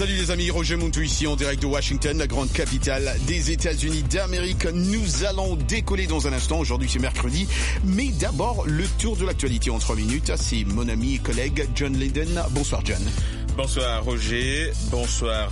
Salut les amis, Roger Montou ici en direct de Washington, la grande capitale des États-Unis d'Amérique. Nous allons décoller dans un instant. Aujourd'hui c'est mercredi, mais d'abord le tour de l'actualité en 3 minutes. C'est mon ami et collègue John Linden. Bonsoir John. Bonsoir Roger, bonsoir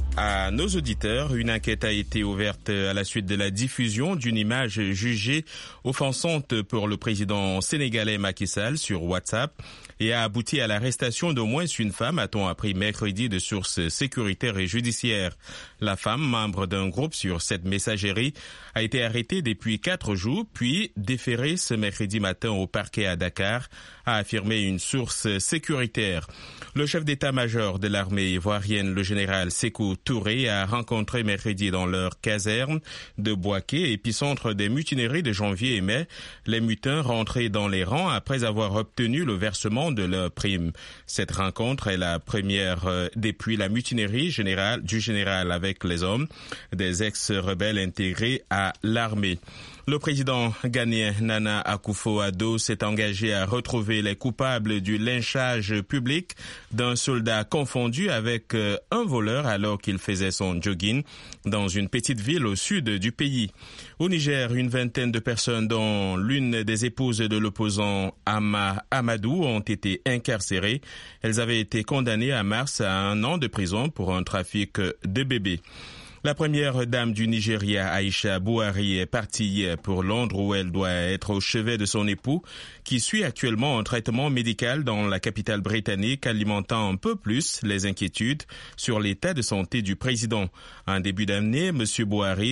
à nos auditeurs. Une enquête a été ouverte à la suite de la diffusion d'une image jugée offensante pour le président sénégalais Macky Sall sur WhatsApp et a abouti à l'arrestation d'au moins une femme, a-t-on appris mercredi de sources sécuritaires et judiciaires. La femme, membre d'un groupe sur cette messagerie, a été arrêtée depuis 4 jours, puis déférée ce mercredi matin au parquet à Dakar, a affirmé une source sécuritaire. Le chef d'état-major de l'armée ivoirienne, le général Sékou Touré, a rencontré mercredi dans leur caserne de Bouaké, épicentre des mutineries de janvier et mai, les mutins rentrés dans les rangs après avoir obtenu le versement de leurs primes. Cette rencontre est la première depuis la mutinerie du général avec les hommes des ex-rebelles intégrés à l'armée. Le président ghanéen Nana Akufo-Addo s'est engagé à retrouver les coupables du lynchage public d'un soldat confondu avec un voleur alors qu'il faisait son jogging dans une petite ville au sud du pays. Au Niger, une vingtaine de personnes, dont l'une des épouses de l'opposant Amadou, ont été incarcérées. Elles avaient été condamnées à mars à 1 an de prison pour un trafic de bébés. La première dame du Nigeria, Aïcha Buhari, est partie pour Londres où elle doit être au chevet de son époux qui suit actuellement un traitement médical dans la capitale britannique, alimentant un peu plus les inquiétudes sur l'état de santé du président. En début d'année, M. Buhari,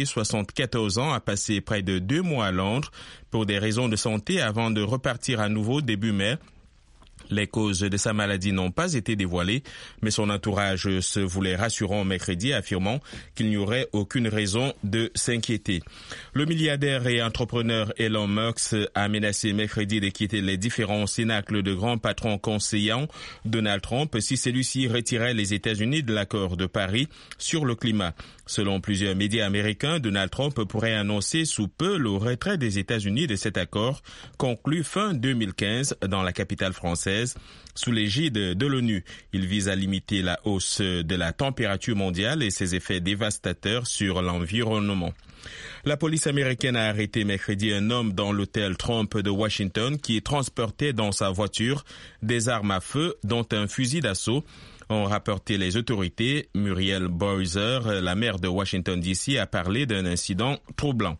74 ans, a passé près de 2 mois à Londres pour des raisons de santé avant de repartir à nouveau début mai. Les causes de sa maladie n'ont pas été dévoilées, mais son entourage se voulait rassurant mercredi, affirmant qu'il n'y aurait aucune raison de s'inquiéter. Le milliardaire et entrepreneur Elon Musk a menacé mercredi de quitter les différents cénacles de grands patrons conseillant Donald Trump si celui-ci retirait les États-Unis de l'accord de Paris sur le climat. Selon plusieurs médias américains, Donald Trump pourrait annoncer sous peu le retrait des États-Unis de cet accord conclu fin 2015 dans la capitale française sous l'égide de l'ONU. Il vise à limiter la hausse de la température mondiale et ses effets dévastateurs sur l'environnement. La police américaine a arrêté mercredi un homme dans l'hôtel Trump de Washington qui transportait dans sa voiture des armes à feu, dont un fusil d'assaut, ont rapporté les autorités. Muriel Bowser, la maire de Washington DC, a parlé d'un incident troublant.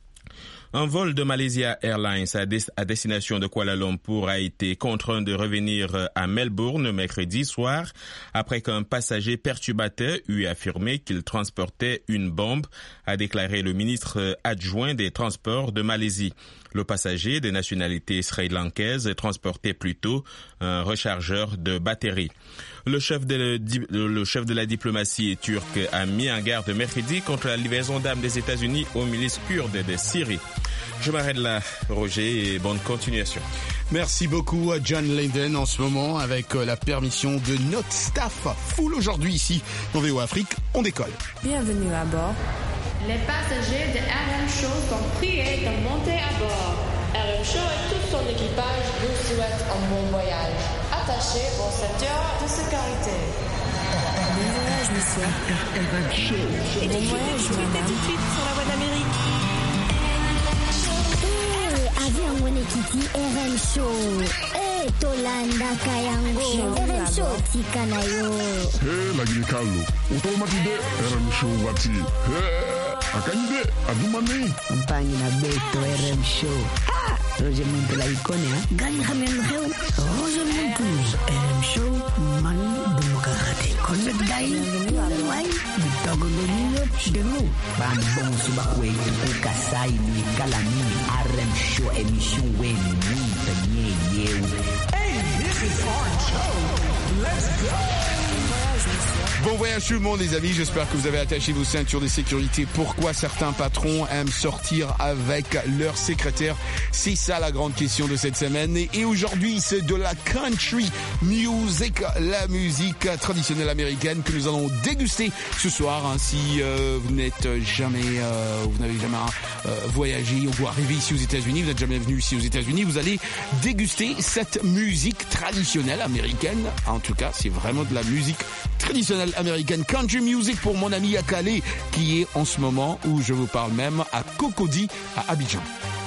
Un vol de Malaysia Airlines à destination de Kuala Lumpur a été contraint de revenir à Melbourne mercredi soir après qu'un passager perturbateur eut affirmé qu'il transportait une bombe, a déclaré le ministre adjoint des Transports de Malaisie. Le passager de nationalité sri-lankaise transportait plutôt un rechargeur de batterie. Le chef de la diplomatie turque a mis en garde mercredi contre la livraison d'armes des États-Unis aux milices kurdes de Syrie. Je m'arrête là, Roger, et bonne continuation. Merci beaucoup à John Linden en ce moment avec la permission de notre staff full aujourd'hui ici dans VOA Afrique. On décolle. Bienvenue à bord. Les passagers de RM Show sont priés de monter à bord. RM Show et tout son équipage vous souhaitent un bon voyage. Attachez vos ceintures de sécurité. Bon voyage, monsieur. RM Show. Bon voyage, madame. Tout de suite sur la voie d'Amérique. Avion Wenekiti RM Show. Tolanda Kayango. RM Show Tikanayo. Lagi Carlo. Automatique RM Show Wati. Akanyide Adumani. Campagne na Beto RM Show. Roger Montou la icône, hein? Gagne Hamen Heu. Roger Montou. RM Show, man, Bumukahate. Connect Guy. Why? Bitogo de nous. Bambon Subakwe, Ukasai, Kalami, RM Show, émission Weni, Hey, this is RM Show. Let's go. Bon voyage tout le monde les amis, j'espère que vous avez attaché vos ceintures de sécurité. Pourquoi certains patrons aiment sortir avec leur secrétaire? C'est ça la grande question de cette semaine. Et aujourd'hui c'est de la country music, la musique traditionnelle américaine que nous allons déguster ce soir. Si vous n'avez jamais voyagé ou arrivé ici aux États-Unis, vous n'êtes jamais venu ici aux États-Unis, vous allez déguster cette musique traditionnelle américaine. En tout cas c'est vraiment de la musique traditionnelle nouvelle américaine country music pour mon ami Akale qui est en ce moment, où je vous parle même, à Cocody, à Abidjan.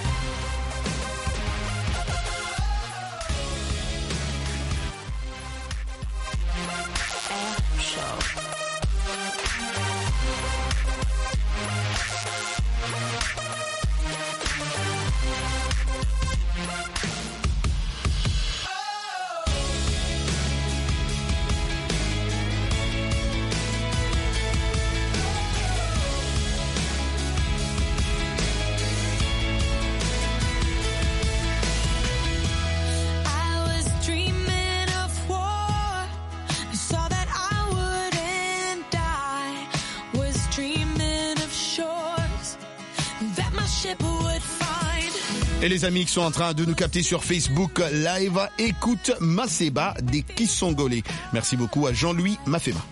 Et les amis qui sont en train de nous capter sur Facebook Live, écoute Maseba des Kissongolais. Merci beaucoup à Jean-Louis Mafema.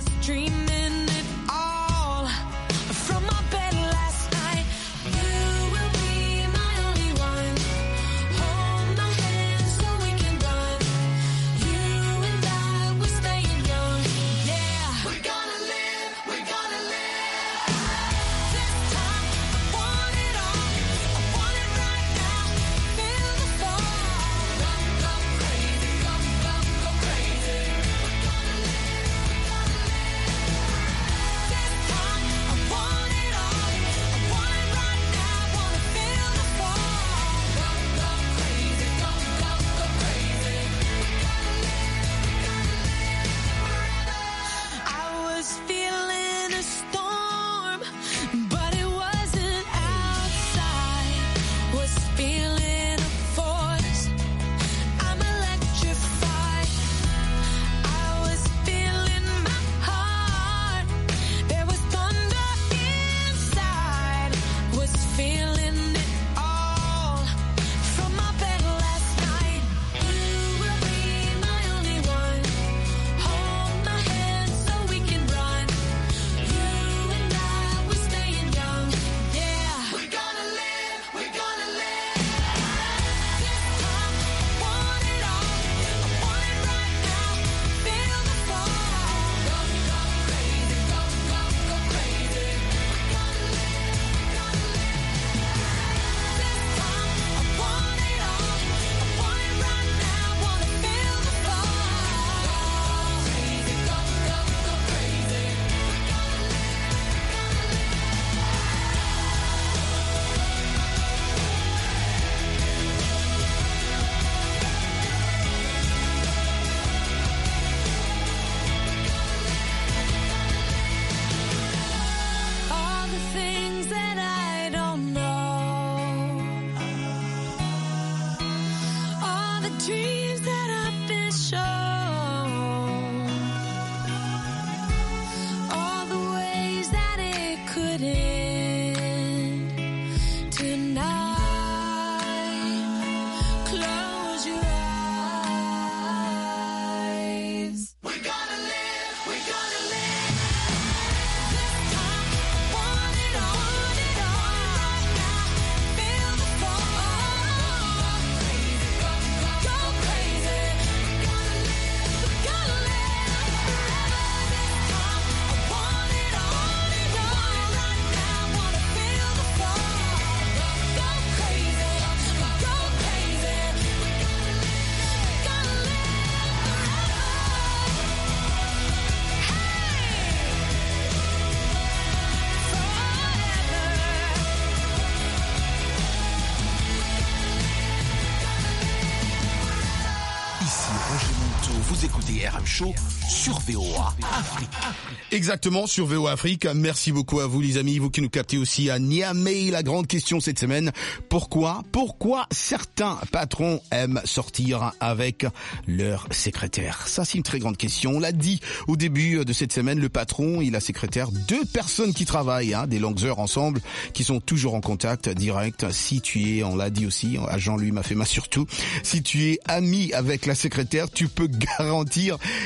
Vous écoutez RM Show sur VOA Afrique. Exactement, sur VOA Afrique. Merci beaucoup à vous les amis, vous qui nous captez aussi à Niamey. La grande question cette semaine, pourquoi certains patrons aiment sortir avec leur secrétaire? Ça, c'est une très grande question. On l'a dit au début de cette semaine, le patron et la secrétaire, deux personnes qui travaillent des longues heures ensemble, qui sont toujours en contact direct. Si tu es, on l'a dit aussi, à Jean-Louis Mafema surtout, si tu es ami avec la secrétaire, tu peux garantir que tu as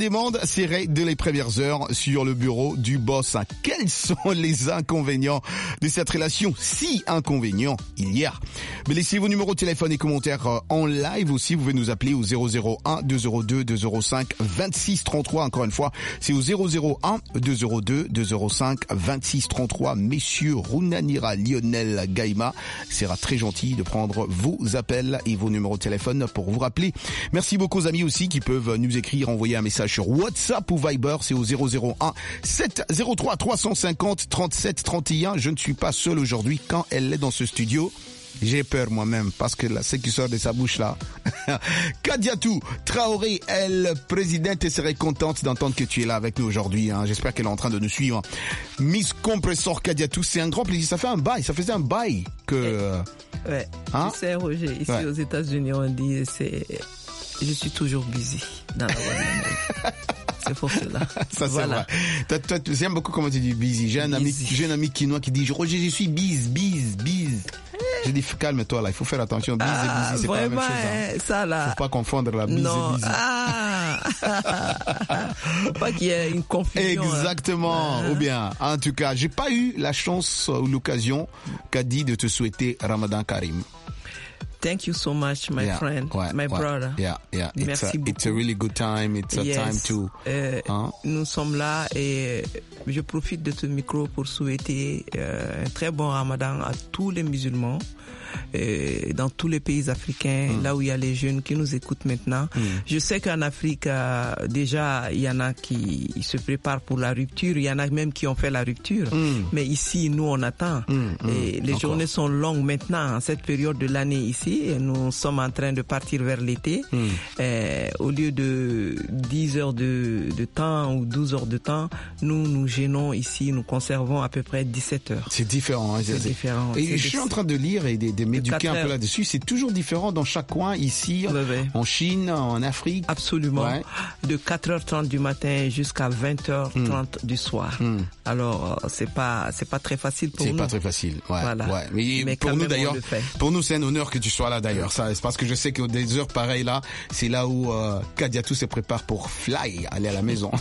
demande serait de les premières heures sur le bureau du boss. Quels sont les inconvénients de cette relation? Si inconvénients il y a. Mais laissez vos numéros de téléphone et commentaires en live aussi. Vous pouvez nous appeler au 001 202 205 26 33. Encore une fois, c'est au 001 202 205 26 33. Messieurs Runanira Lionel Gaïma sera très gentil de prendre vos appels et vos numéros de téléphone pour vous rappeler. Merci beaucoup aux amis aussi qui peuvent nous écrire, envoyer un message sur WhatsApp ou Viber. C'est au 001 703 350 37 31. Je ne suis pas seul aujourd'hui quand elle est dans ce studio. J'ai peur moi-même parce que là, ce qui sort de sa bouche là. Kadiatou Traoré, elle, présidente, serait contente d'entendre que tu es là avec nous aujourd'hui. J'espère qu'elle est en train de nous suivre. Miss Compressor Kadiatou, c'est un grand plaisir. Ça faisait un bail que... Ouais, tu sais Roger, ici aux États-Unis on dit je suis toujours busy dans la voie. C'est pour cela. Ça, voilà. C'est vrai. J'aime beaucoup comment tu dis busy. J'ai un ami quinois qui dit Roger, je suis busy. J'ai dit calme-toi là, il faut faire attention. Busy et busy, c'est vraiment, pas la même chose. Ça là. Faut pas confondre la busy et busy. Faut pas qu'il y ait une confusion. Exactement. Ou bien, en tout cas, j'ai pas eu la chance ou l'occasion, Kadi, de te souhaiter Ramadan Karim. Thank you so much, my friend, my brother. Merci beaucoup. It's a really good time. It's a time to... Nous sommes là et je profite de ce micro pour souhaiter un très bon Ramadan à tous les musulmans dans tous les pays africains, là où il y a les jeunes qui nous écoutent maintenant. Je sais qu'en Afrique, déjà, il y en a qui se préparent pour la rupture. Il y en a même qui ont fait la rupture. Mais ici, nous, on attend. Et les journées sont longues maintenant, en cette période de l'année ici. Et nous sommes en train de partir vers l'été. Au lieu de 10 heures de temps ou 12 heures de temps, nous gênons ici, nous conservons à peu près 17 heures. C'est différent. C'est différent. Et je suis en train de lire et de m'éduquer un peu là-dessus. C'est toujours différent dans chaque coin, ici, en Chine, en Afrique. Absolument. De 4h30 du matin jusqu'à 20h30 du soir. Alors, c'est pas très facile pour nous. C'est pas très facile. Voilà. Mais pour nous d'ailleurs, pour nous c'est un honneur que tu sois là d'ailleurs. Ça, c'est parce que je sais que des heures pareilles là, c'est là où Kadiatou se prépare pour aller à la maison.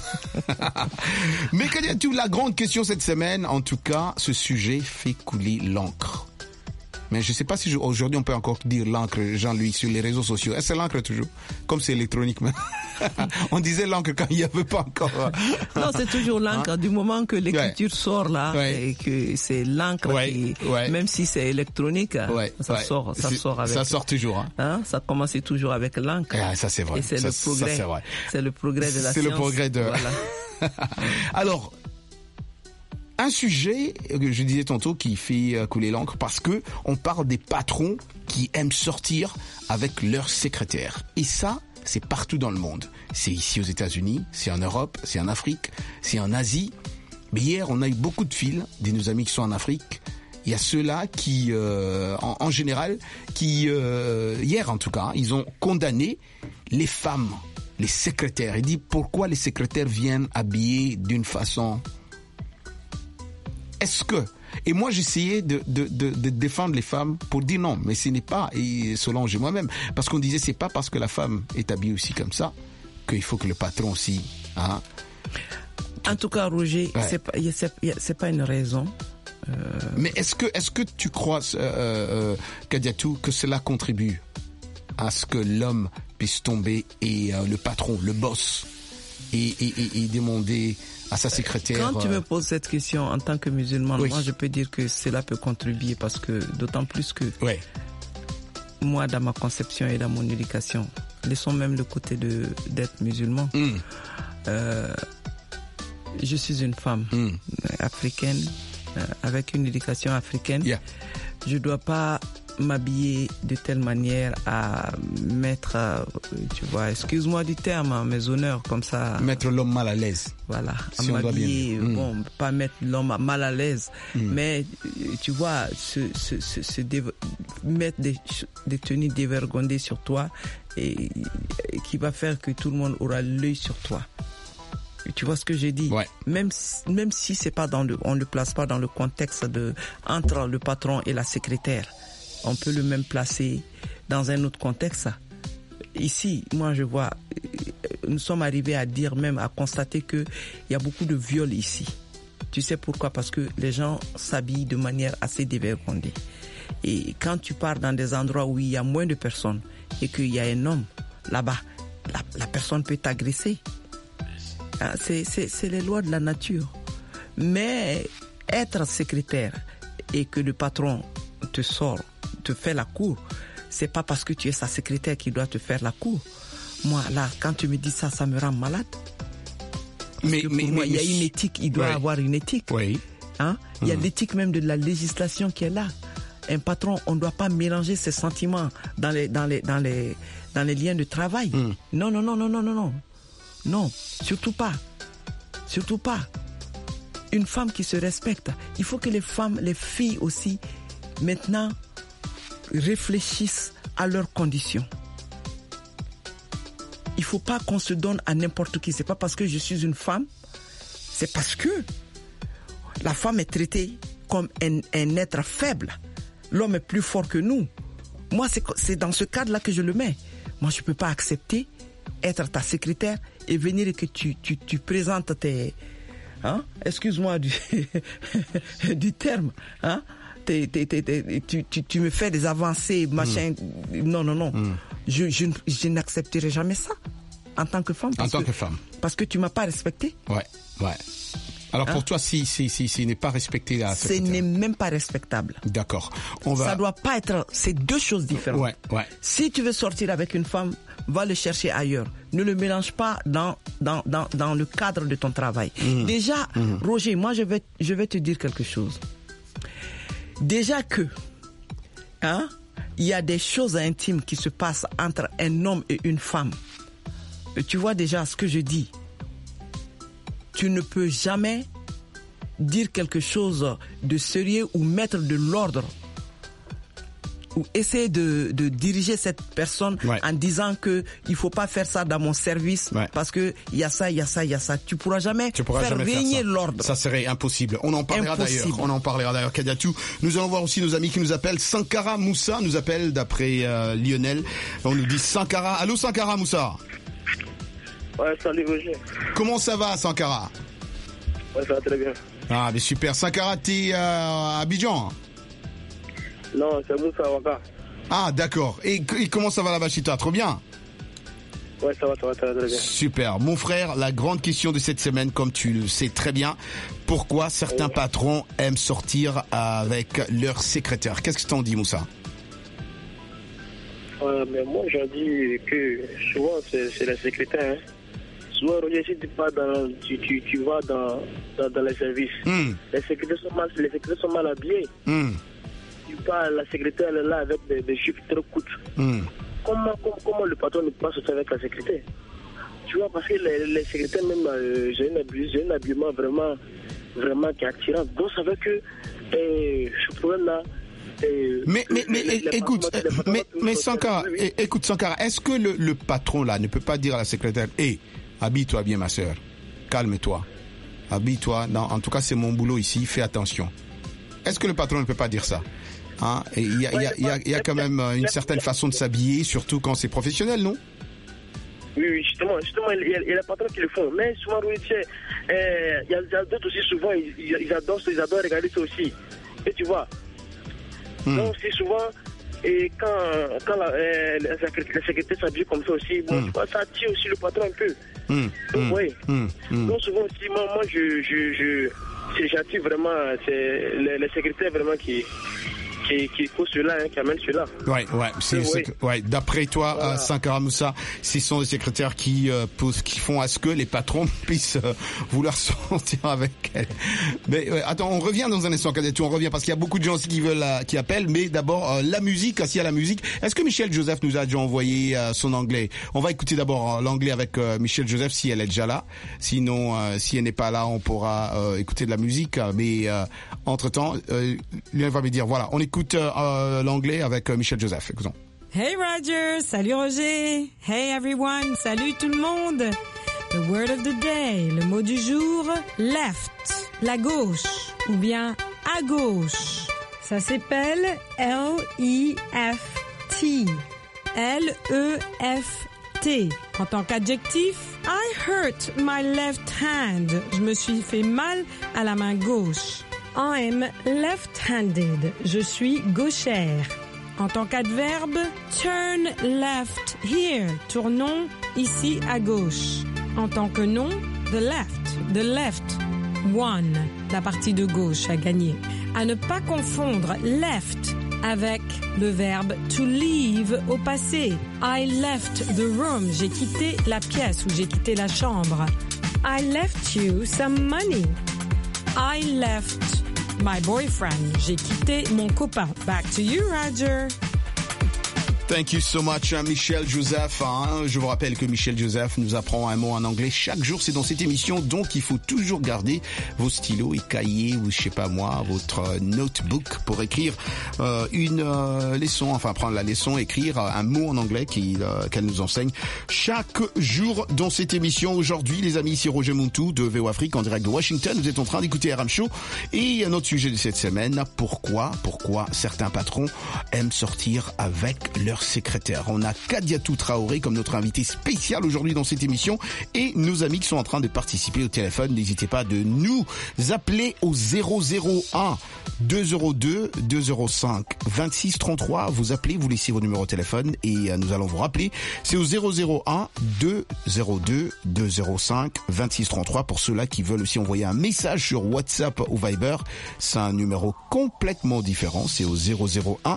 Mais Kadiatou, la grande question cette semaine, en tout cas, ce sujet fait couler l'encre. Mais je sais pas si aujourd'hui on peut encore dire l'encre, Jean-Louis, sur les réseaux sociaux. Est-ce que c'est l'encre toujours? Comme c'est électronique, mais on disait l'encre quand il n'y avait pas encore. Non, c'est toujours l'encre. Du moment que l'écriture sort là, et que c'est l'encre qui, même si c'est électronique, ça sort avec. Ça sort toujours. Ça commence toujours avec l'encre. Ça c'est vrai. Et c'est le progrès. Ça, c'est vrai. C'est le progrès de la science. C'est le progrès de. Voilà. Alors. Un sujet que je disais tantôt qui fait couler l'encre parce que on parle des patrons qui aiment sortir avec leurs secrétaires. Et ça, c'est partout dans le monde. C'est ici aux États-Unis, c'est en Europe, c'est en Afrique, c'est en Asie. Mais hier, on a eu beaucoup de fils de nos amis qui sont en Afrique. Il y a ceux-là qui, en général, hier en tout cas, ils ont condamné les femmes, les secrétaires. Ils disent pourquoi les secrétaires viennent habillés d'une façon... Est-ce que... Et moi, j'essayais de défendre les femmes pour dire non, mais ce n'est pas, et Solange et moi-même, parce qu'on disait c'est pas parce que la femme est habillée aussi comme ça qu'il faut que le patron aussi... En tout cas, Roger, c'est pas une raison. Mais est-ce que tu crois, Kadiatou, que cela contribue à ce que l'homme puisse tomber et le patron, le boss, et demander... à sa secrétaire. Quand tu me poses cette question en tant que musulman, moi je peux dire que cela peut contribuer parce que d'autant plus que moi dans ma conception et dans mon éducation, laissons même le côté d'être musulman. Je suis une femme africaine avec une éducation africaine. Je dois pas m'habiller de telle manière à mettre, tu vois, excuse-moi du terme, mes honneurs comme ça. Mettre l'homme mal à l'aise. Voilà, si à m'habiller, bon, pas mettre l'homme mal à l'aise, mais tu vois, mettre des tenues dévergondées sur toi et qui va faire que tout le monde aura l'œil sur toi. Tu vois ce que j'ai dit? Même si c'est pas on le place pas dans le contexte entre le patron et la secrétaire. On peut le même placer dans un autre contexte. Ici, moi je vois nous sommes arrivés à dire, même à constater qu'il y a beaucoup de viols ici. Tu sais pourquoi? Parce que les gens s'habillent de manière assez dévergondée. Et quand tu pars dans des endroits où il y a moins de personnes et qu'il y a un homme là-bas, la personne peut t'agresser. C'est les lois de la nature. Mais être secrétaire et que le patron te fait la cour, c'est pas parce que tu es sa secrétaire qu'il doit te faire la cour. Moi, là, quand tu me dis ça, ça me rend malade. Mais moi, il y a une éthique, il doit avoir une éthique. Oui. Hein? Il y a l'éthique même de la législation qui est là. Un patron, on ne doit pas mélanger ses sentiments dans les liens de travail. Non. Non, surtout pas. Surtout pas. Une femme qui se respecte. Il faut que les filles aussi, maintenant, réfléchissent à leurs conditions. Il ne faut pas qu'on se donne à n'importe qui. C'est pas parce que je suis une femme, c'est parce que la femme est traitée comme un être faible. L'homme est plus fort que nous. Moi, c'est dans ce cadre-là que je le mets. Moi, je ne peux pas accepter être ta secrétaire et venir et que tu présentes tes... Hein? Excuse-moi du terme. Hein? Tu me fais des avancées, machin. Non. Je n'accepterai jamais ça en tant que femme. Parce que tu m'as pas respecté. Ouais. Alors pour toi, si n'est pas respecté la secrétaire. Ce n'est même pas respectable. D'accord. Ça doit pas être. C'est deux choses différentes. Ouais. Si tu veux sortir avec une femme, va le chercher ailleurs. Ne le mélange pas dans le cadre de ton travail. Déjà, Roger, moi je vais te dire quelque chose. Déjà que, il y a des choses intimes qui se passent entre un homme et une femme. Et tu vois déjà ce que je dis. Tu ne peux jamais dire quelque chose de sérieux ou mettre de l'ordre ou essayer de diriger cette personne en disant que il faut pas faire ça dans mon service parce que il y a ça. Tu pourras jamais faire régner l'ordre. Ça serait impossible. On en parlera d'ailleurs. Kadiatou. Nous allons voir aussi nos amis qui nous appellent. Sankara Moussa nous appelle d'après Lionel. On nous dit Sankara. Allô Sankara Moussa. Ouais, salut Roger. Comment ça va Sankara? Ouais, ça va très bien. Ah, mais super. Sankara, t'es à Abidjan? Non, c'est Moussa Waka. Ah, d'accord. Et comment ça va là-bas chez toi? Trop bien? Ouais, ça va très bien. Super. Mon frère, la grande question de cette semaine, comme tu le sais très bien, pourquoi certains patrons aiment sortir avec leur secrétaire? Qu'est-ce que t'en dis, Moussa? Mais moi, j'en dis que souvent, c'est la secrétaire. Souvent, Roger, si tu vas dans les services, les secrétaires sont mal habillés. Tu parles, la secrétaire elle est là avec des chiffres trop courts. Comment le patron ne peut pas sortir avec la secrétaire? Tu vois, parce que les secrétaires, même, j'ai un habillement vraiment qui est attirant. Donc, ça veut que ce problème-là. Mais Sankara, écoute Sankara, est-ce que le patron là ne peut pas dire à la secrétaire, habille-toi bien ma soeur, calme-toi, habille-toi, en tout cas c'est mon boulot ici, fais attention. Est-ce que le patron ne peut pas dire ça? Il y a quand même une certaine façon de s'habiller, surtout quand c'est professionnel, non? Oui, justement, il y a les patrons qui le font. Mais souvent, il y a d'autres aussi, souvent, ils adorent regarder ça aussi. Et tu vois, donc c'est souvent, et quand la secrétaire s'habille comme ça aussi, bon, tu vois, ça attire aussi le patron un peu. Donc, oui. Donc souvent aussi, moi c'est gentil vraiment, c'est les secrétaires vraiment qui font cela, qui amènent cela. Ouais. D'après toi, Sankara Moussa, ce sont les secrétaires qui font à ce que les patrons puissent vouloir sortir avec elle. Mais attends, on revient dans un instant, Kadiatou, on revient parce qu'il y a beaucoup de gens aussi qui appellent. Mais d'abord, la musique, assis à la musique. Est-ce que Michel Joseph nous a déjà envoyé son anglais? On va écouter d'abord l'anglais avec Michel Joseph si elle est déjà là. Sinon, si elle n'est pas là, on pourra écouter de la musique. Mais entre-temps, lui va me dire, voilà, on écoute l'anglais avec Michel Joseph. Écoutons. Hey Roger, salut Roger. Hey everyone, salut tout le monde. The word of the day, le mot du jour, left, la gauche, ou bien à gauche. Ça s'appelle L-E-F-T. L-E-F-T. heurté. En tant qu'adjectif, I hurt my left hand. Je me suis fait mal à la main gauche. I'm left-handed. Je suis gauchère. En tant qu'adverbe, turn left here. Tournons ici à gauche. En tant que nom, the left, won, la partie de gauche à gagner. À ne pas confondre left avec le verbe to leave au passé. I left the room. J'ai quitté la pièce ou j'ai quitté la chambre. I left you some money. I left my boyfriend. J'ai quitté mon copain. Back to you, Roger. Thank you so much, Michel Joseph. Je vous rappelle que Michel Joseph nous apprend un mot en anglais chaque jour. C'est dans cette émission, donc il faut toujours garder vos stylos et cahiers ou je sais pas moi, votre notebook pour écrire une leçon, enfin prendre la leçon, écrire un mot en anglais qu'elle nous enseigne chaque jour dans cette émission. Aujourd'hui, les amis, ici Roger Muntou de VO Afrique en direct de Washington. Vous êtes en train d'écouter RM Show et un autre sujet de cette semaine, pourquoi certains patrons aiment sortir avec leur secrétaire. On a Kadiatou Traoré comme notre invité spécial aujourd'hui dans cette émission et nos amis qui sont en train de participer au téléphone. N'hésitez pas de nous appeler au 001 202 205 26 33. Vous appelez, vous laissez vos numéros de téléphone et nous allons vous rappeler. C'est au 001 202 205 26 33 pour ceux-là qui veulent aussi envoyer un message sur WhatsApp ou Viber. C'est un numéro complètement différent. C'est au 001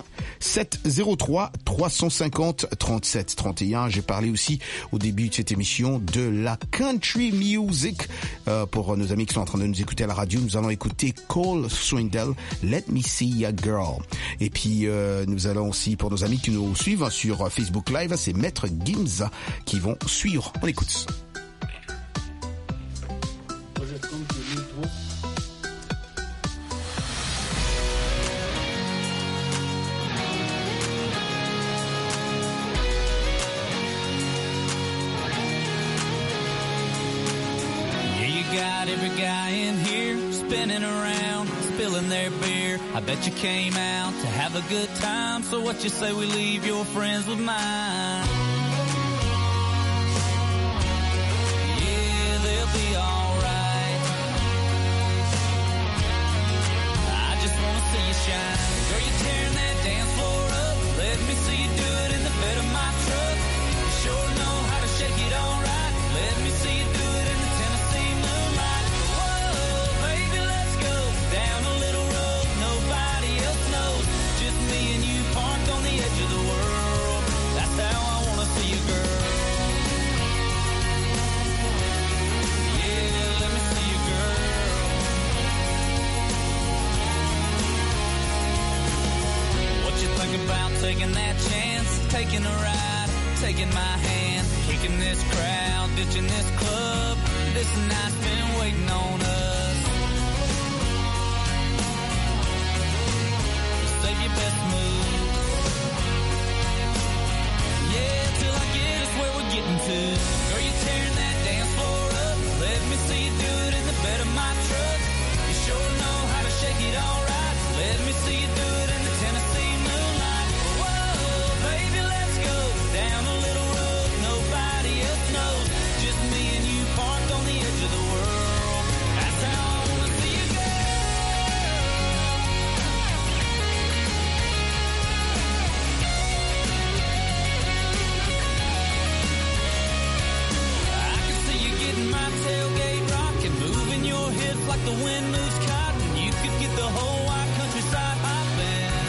703 350 37 31. J'ai parlé aussi au début de cette émission de la country music. Pour nos amis qui sont en train de nous écouter à la radio, nous allons écouter Cole Swindell, Let Me See Ya Girl. Et puis nous allons aussi, pour nos amis qui nous suivent sur Facebook Live, c'est Maître Gims qui vont suivre. On écoute. Every guy in here spinning around, spilling their beer. I bet you came out to have a good time. So what you say we leave your friends with mine? Yeah, they'll be alright. I just wanna see you shine. Girl, you tearing that dance floor up. Let me see you do it in the bed of my truck. You sure know how to shake it alright. Let me see you do it in the Tennessee moonlight. Down a little road, nobody else knows. Just me and you parked on the edge of the world. That's how I wanna see you, girl. Yeah, let me see you, girl. What you think about taking that chance? Taking a ride, taking my hand, kicking this crowd, ditching this club. This night's been waiting on us. Save your best move. Yeah, till I get us where we're getting to. Girl, you tearing that dance floor up. Let me see you do it in the bed of my truck. You sure know how to shake it alright. Let me see you do it in the Tennessee moonlight. Whoa, baby, let's go down a little road nobody else knows. Just me and you parked on the edge of the world. That's how I wanna see you go. My tailgate rocking, moving your hips like the wind moves cotton. You could get the whole wide countryside hopping.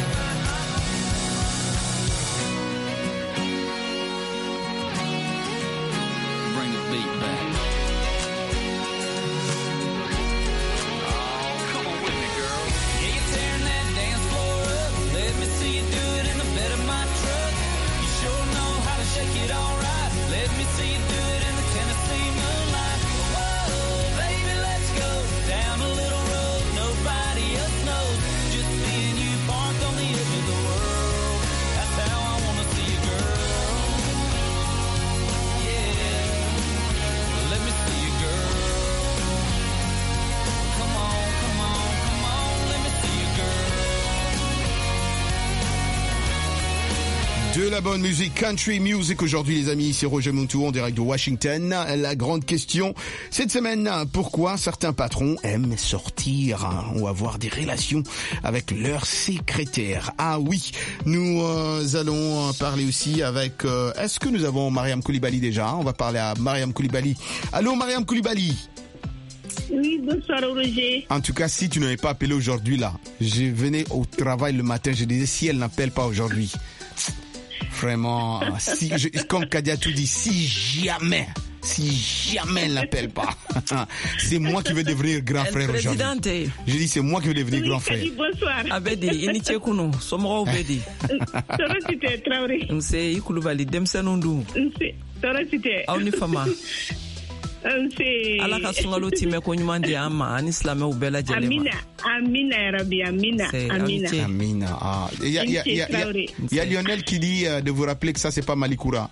Bring the beat back. Oh, come on with me, girl. Yeah, you're tearing that dance floor up. Let me see you do it in the bed of my truck. You sure know how to shake it all right. Let me see you do it in the Tennessee moonlight. Down a little road De la bonne musique, country music aujourd'hui les amis, c'est Roger Montou en direct de Washington. La grande question cette semaine, pourquoi certains patrons aiment sortir ou avoir des relations avec leurs secrétaires? Ah oui, nous allons parler aussi avec... est-ce que nous avons Mariam Koulibaly déjà? On va parler à Mariam Koulibaly. Allô Mariam Koulibaly? Oui, bonsoir Roger. En tout cas, si tu n'avais pas appelé aujourd'hui là, je venais au travail le matin, je disais si elle n'appelle pas aujourd'hui, vraiment, comme Kadiatou dit, si jamais elle n'appelle pas, c'est moi qui vais devenir grand frère aujourd'hui. Je dis c'est moi qui vais devenir grand frère. Bonsoir. Abedi, initie kuno, somro obedi. Torosite Traoré. Mse Ikoulibaly demsenundu. Torosite. Awni fama. Ala ka sungalo time ko ɲuman di an ma ani silamɛw bɛɛ lajɛlen ma. Amina ya Rabbi, Amina. Amina. Ah. Il y a Lionel qui dit de vous rappeler que ça c'est pas Malikoura.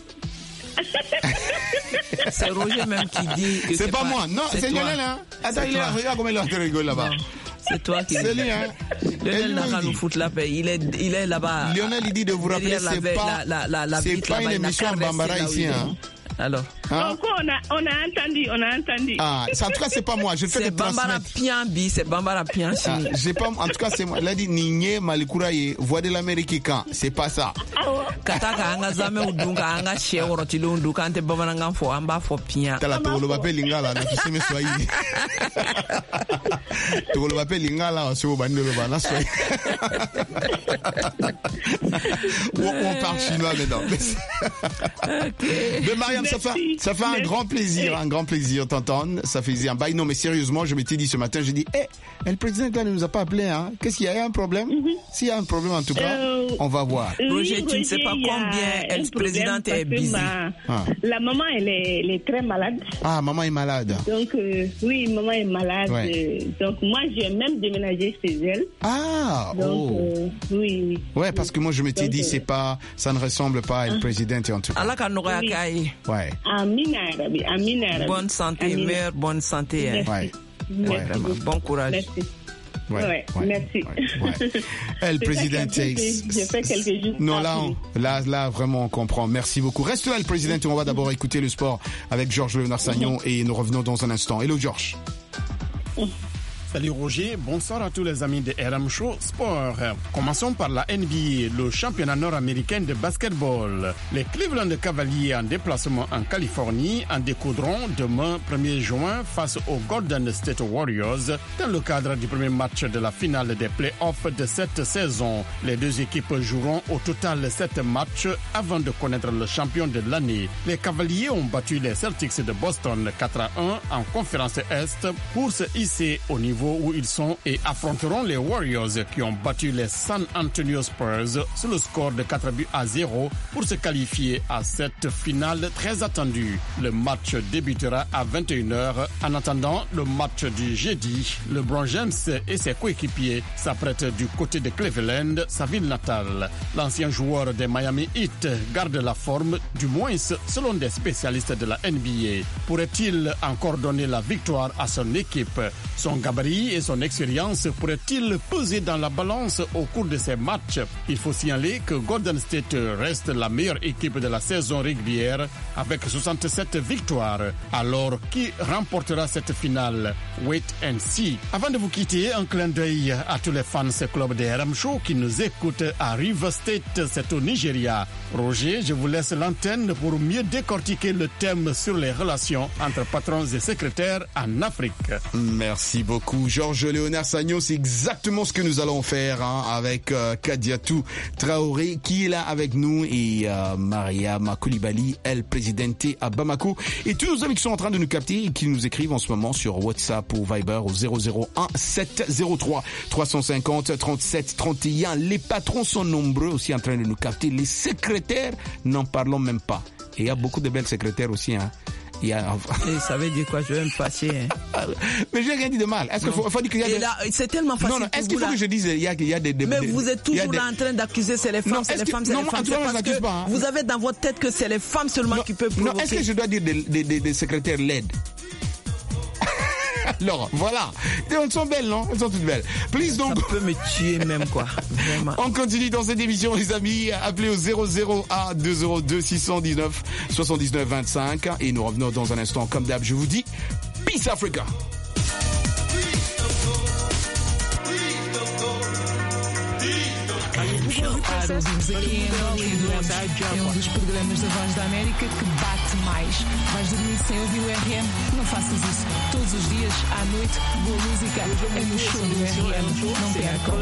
C'est Roger même qui dit que c'est pas moi. Non, c'est Lionel hein. Attends, regarde comment il rigole là-bas. C'est toi qui c'est lui hein. Lionel n'a qu'à nous foutre la paix. Il est là-bas. Lionel il dit de vous rappeler c'est pas une émission en Bambara ici hein. Alors, on a entendu. Ah, ça, en tout cas, c'est pas moi. Je fais des transmettre. C'est Bambara Pian. J'ai pas, en tout cas, c'est moi. Il a dit Nigne Malikouraye, voix de l'Amérique quand. C'est pas ça. Kataka anga zame udunga anga shewro tilundu kante babananga fo amba fo Pian. Tala tolo bape lingala na tuseme Swahili. Tolo bape lingala oso bandelo bana Swahili. On parle chinois maintenant. Mais Mariam, ça fait un grand plaisir t'entendre. Ça faisait un bail. Non, mais sérieusement, je m'étais dit ce matin, j'ai dit, le président ne nous a pas appelé, hein. Qu'est-ce qu'il y a un problème? S'il y a un problème, en tout cas, on va voir. Roger, tu ne sais pas combien le président est busy. La maman, elle est très malade. Ah, maman est malade. Donc, oui, maman est malade. Ouais. Donc, moi, j'ai même déménagé chez elle. Ah, donc, oui. Ouais, parce que moi, je m'étais dit, ça ne ressemble pas à le président, en tout cas. Ouais. Amina. Bonne santé, mère, bonne santé. Hein. Ouais. Vraiment. Bon courage. Merci. Merci. Le président j'ai fait quelques jours. Non, là, vraiment, on comprend. Merci beaucoup. Reste là, le président. On va d'abord écouter le sport avec Georges Léonard Sagnon et nous revenons dans un instant. Hello, Georges. Salut Roger, bonsoir à tous les amis de RM Show Sport. Commençons par la NBA, le championnat nord-américain de basketball. Les Cleveland Cavaliers en déplacement en Californie en découdront demain 1er juin face aux Golden State Warriors dans le cadre du premier match de la finale des playoffs de cette saison. Les deux équipes joueront au total 7 matchs avant de connaître le champion de l'année. Les Cavaliers ont battu les Celtics de Boston 4-1 en conférence Est pour se hisser au niveau où ils sont et affronteront les Warriors qui ont battu les San Antonio Spurs sur le score de 4-0 pour se qualifier à cette finale très attendue. Le match débutera à 21h. En attendant le match du jeudi, LeBron James et ses coéquipiers s'apprêtent du côté de Cleveland, sa ville natale. L'ancien joueur des Miami Heat garde la forme, du moins selon des spécialistes de la NBA. Pourrait-il encore donner la victoire à son équipe? Son gabarit et son expérience pourraient-ils peser dans la balance au cours de ces matchs? Il faut signaler que Golden State reste la meilleure équipe de la saison régulière avec 67 victoires. Alors, qui remportera cette finale? Wait and see. Avant de vous quitter, un clin d'œil à tous les fans du club de RM Show qui nous écoutent à River State, c'est au Nigeria. Roger, je vous laisse l'antenne pour mieux décortiquer le thème sur les relations entre patrons et secrétaires en Afrique. Merci beaucoup. Georges Léonard Sagnon, c'est exactement ce que nous allons faire avec Kadiatou Traoré qui est là avec nous et Mariam Koulibaly, El Presidente à Bamako. Et tous nos amis qui sont en train de nous capter et qui nous écrivent en ce moment sur WhatsApp ou Viber au 001 703 350 37 31. Les patrons sont nombreux aussi en train de nous capter. Les secrétaires, n'en parlons même pas. Et il y a beaucoup de belles secrétaires aussi, hein. Et ça veut dire quoi? Je vais me fâcher. Hein. Mais je n'ai rien dit de mal. Est-ce qu'il faut dire qu'il y a des... C'est tellement facile. Non, est-ce qu'il faut que je dise il y a des... Mais vous êtes toujours là en train d'accuser c'est les femmes, c'est les femmes, c'est les femmes. C'est parce que vous avez dans votre tête que c'est les femmes seulement qui peuvent provoquer. Non, est-ce que je dois dire des secrétaires laides? Alors, voilà. Et elles sont belles, non? Elles sont toutes belles. Please, donc. Ça peut me tuer même, quoi. Vraiment. On continue dans cette émission, les amis. Appelez au 00A 202 619 79 25. Et nous revenons dans un instant. Comme d'hab, je vous dis, Peace Africa. Claro, vimos aqui é um dos programas da Voz da América que bate mais. Vais dormir sem ouvir o RM? Não faças isso. Todos os dias, à noite, boa música é no show do RM. Não percam.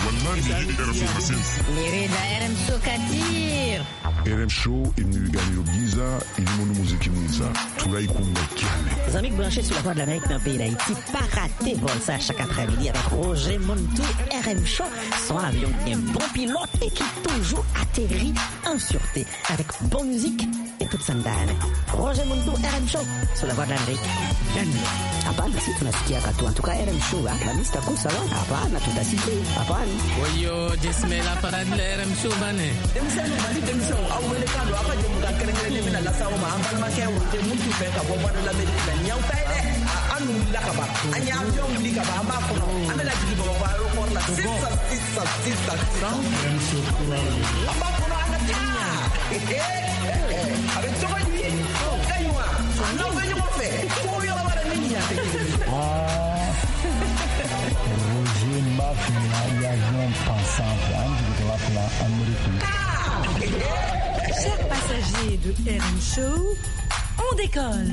RM Show Kadir. RM Show, il nous gagne au Giza, il nous montre musique Giza. Tout là, il compte Les amis branchés sur la Voix de l'Amérique dans le pays d'Haïti, pas rater vol ça chaque après-midi avec Roger Montou, RM Show, son avion qui est un bon pilote et qui toujours atterrit en sûreté avec bonne musique et toute sandale. Roger Montou, RM Show, sur la Voix de l'Amérique. Hapana, si tunasikia katu. En tout cas, RM Show, la lista kusa wa. Hapana, tutasikia. Hapana. Oyo, jismela para de RM Show bane. Demisano bali demisano awele kando apa jemuka kere mina la sawo ma ambal ma kewo te mutu fe ka bobo de l'Amérique la nyaw tay de anu la ka ba anya avion li ka ba ma ko amela jigi bo ba aéroport la sisa RM Show amba ko ana tinya avec tout le monde kaywa non venez mo fe ko yo la bara niña Roger Mafia, avion pensant de la Amérique. Chers passagers de RM Show, on décolle.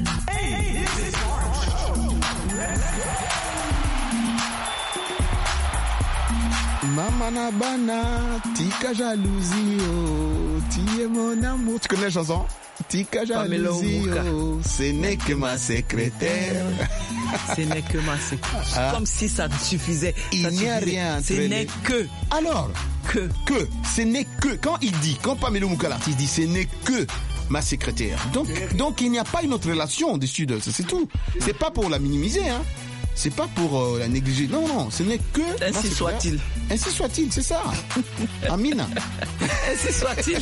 Mama na bana, tika jalousie, oh, tie mon amour. Tu connais la chanson? Tika jalousie, oh, ce n'est que ma secrétaire. Ce n'est que ma secrétaire. Comme si ça suffisait. Il n'y a rien. Ce n'est que. Alors, que. Ce n'est que. Quand il dit, quand Pamela Mouka, l'artiste dit, ce n'est que ma secrétaire. Donc il n'y a pas une autre relation au-dessus de ça, c'est tout. C'est pas pour la minimiser, hein. C'est pas pour la négliger. Non, ce n'est que... Ainsi soit-il. Ainsi soit-il, c'est ça. Amina. Ainsi soit-il.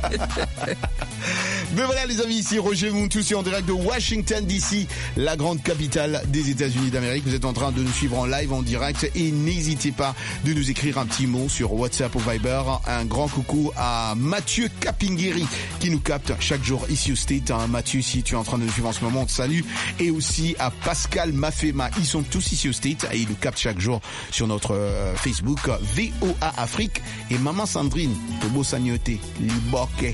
Mais voilà les amis, ici Roger Montou, en direct de Washington DC, la grande capitale des États-Unis d'Amérique. Vous êtes en train de nous suivre en live, en direct, et n'hésitez pas de nous écrire un petit mot sur WhatsApp ou Viber. Un grand coucou à Mathieu Capingueri qui nous capte chaque jour ici au State. Mathieu, si tu es en train de nous suivre en ce moment, on te salue. Et aussi à Pascal Mafema. Ils sont tous ici au State et ils nous captent chaque jour sur notre Facebook VOA Afrique. Et Maman Sandrine, Tobo Sagnote, Liboke.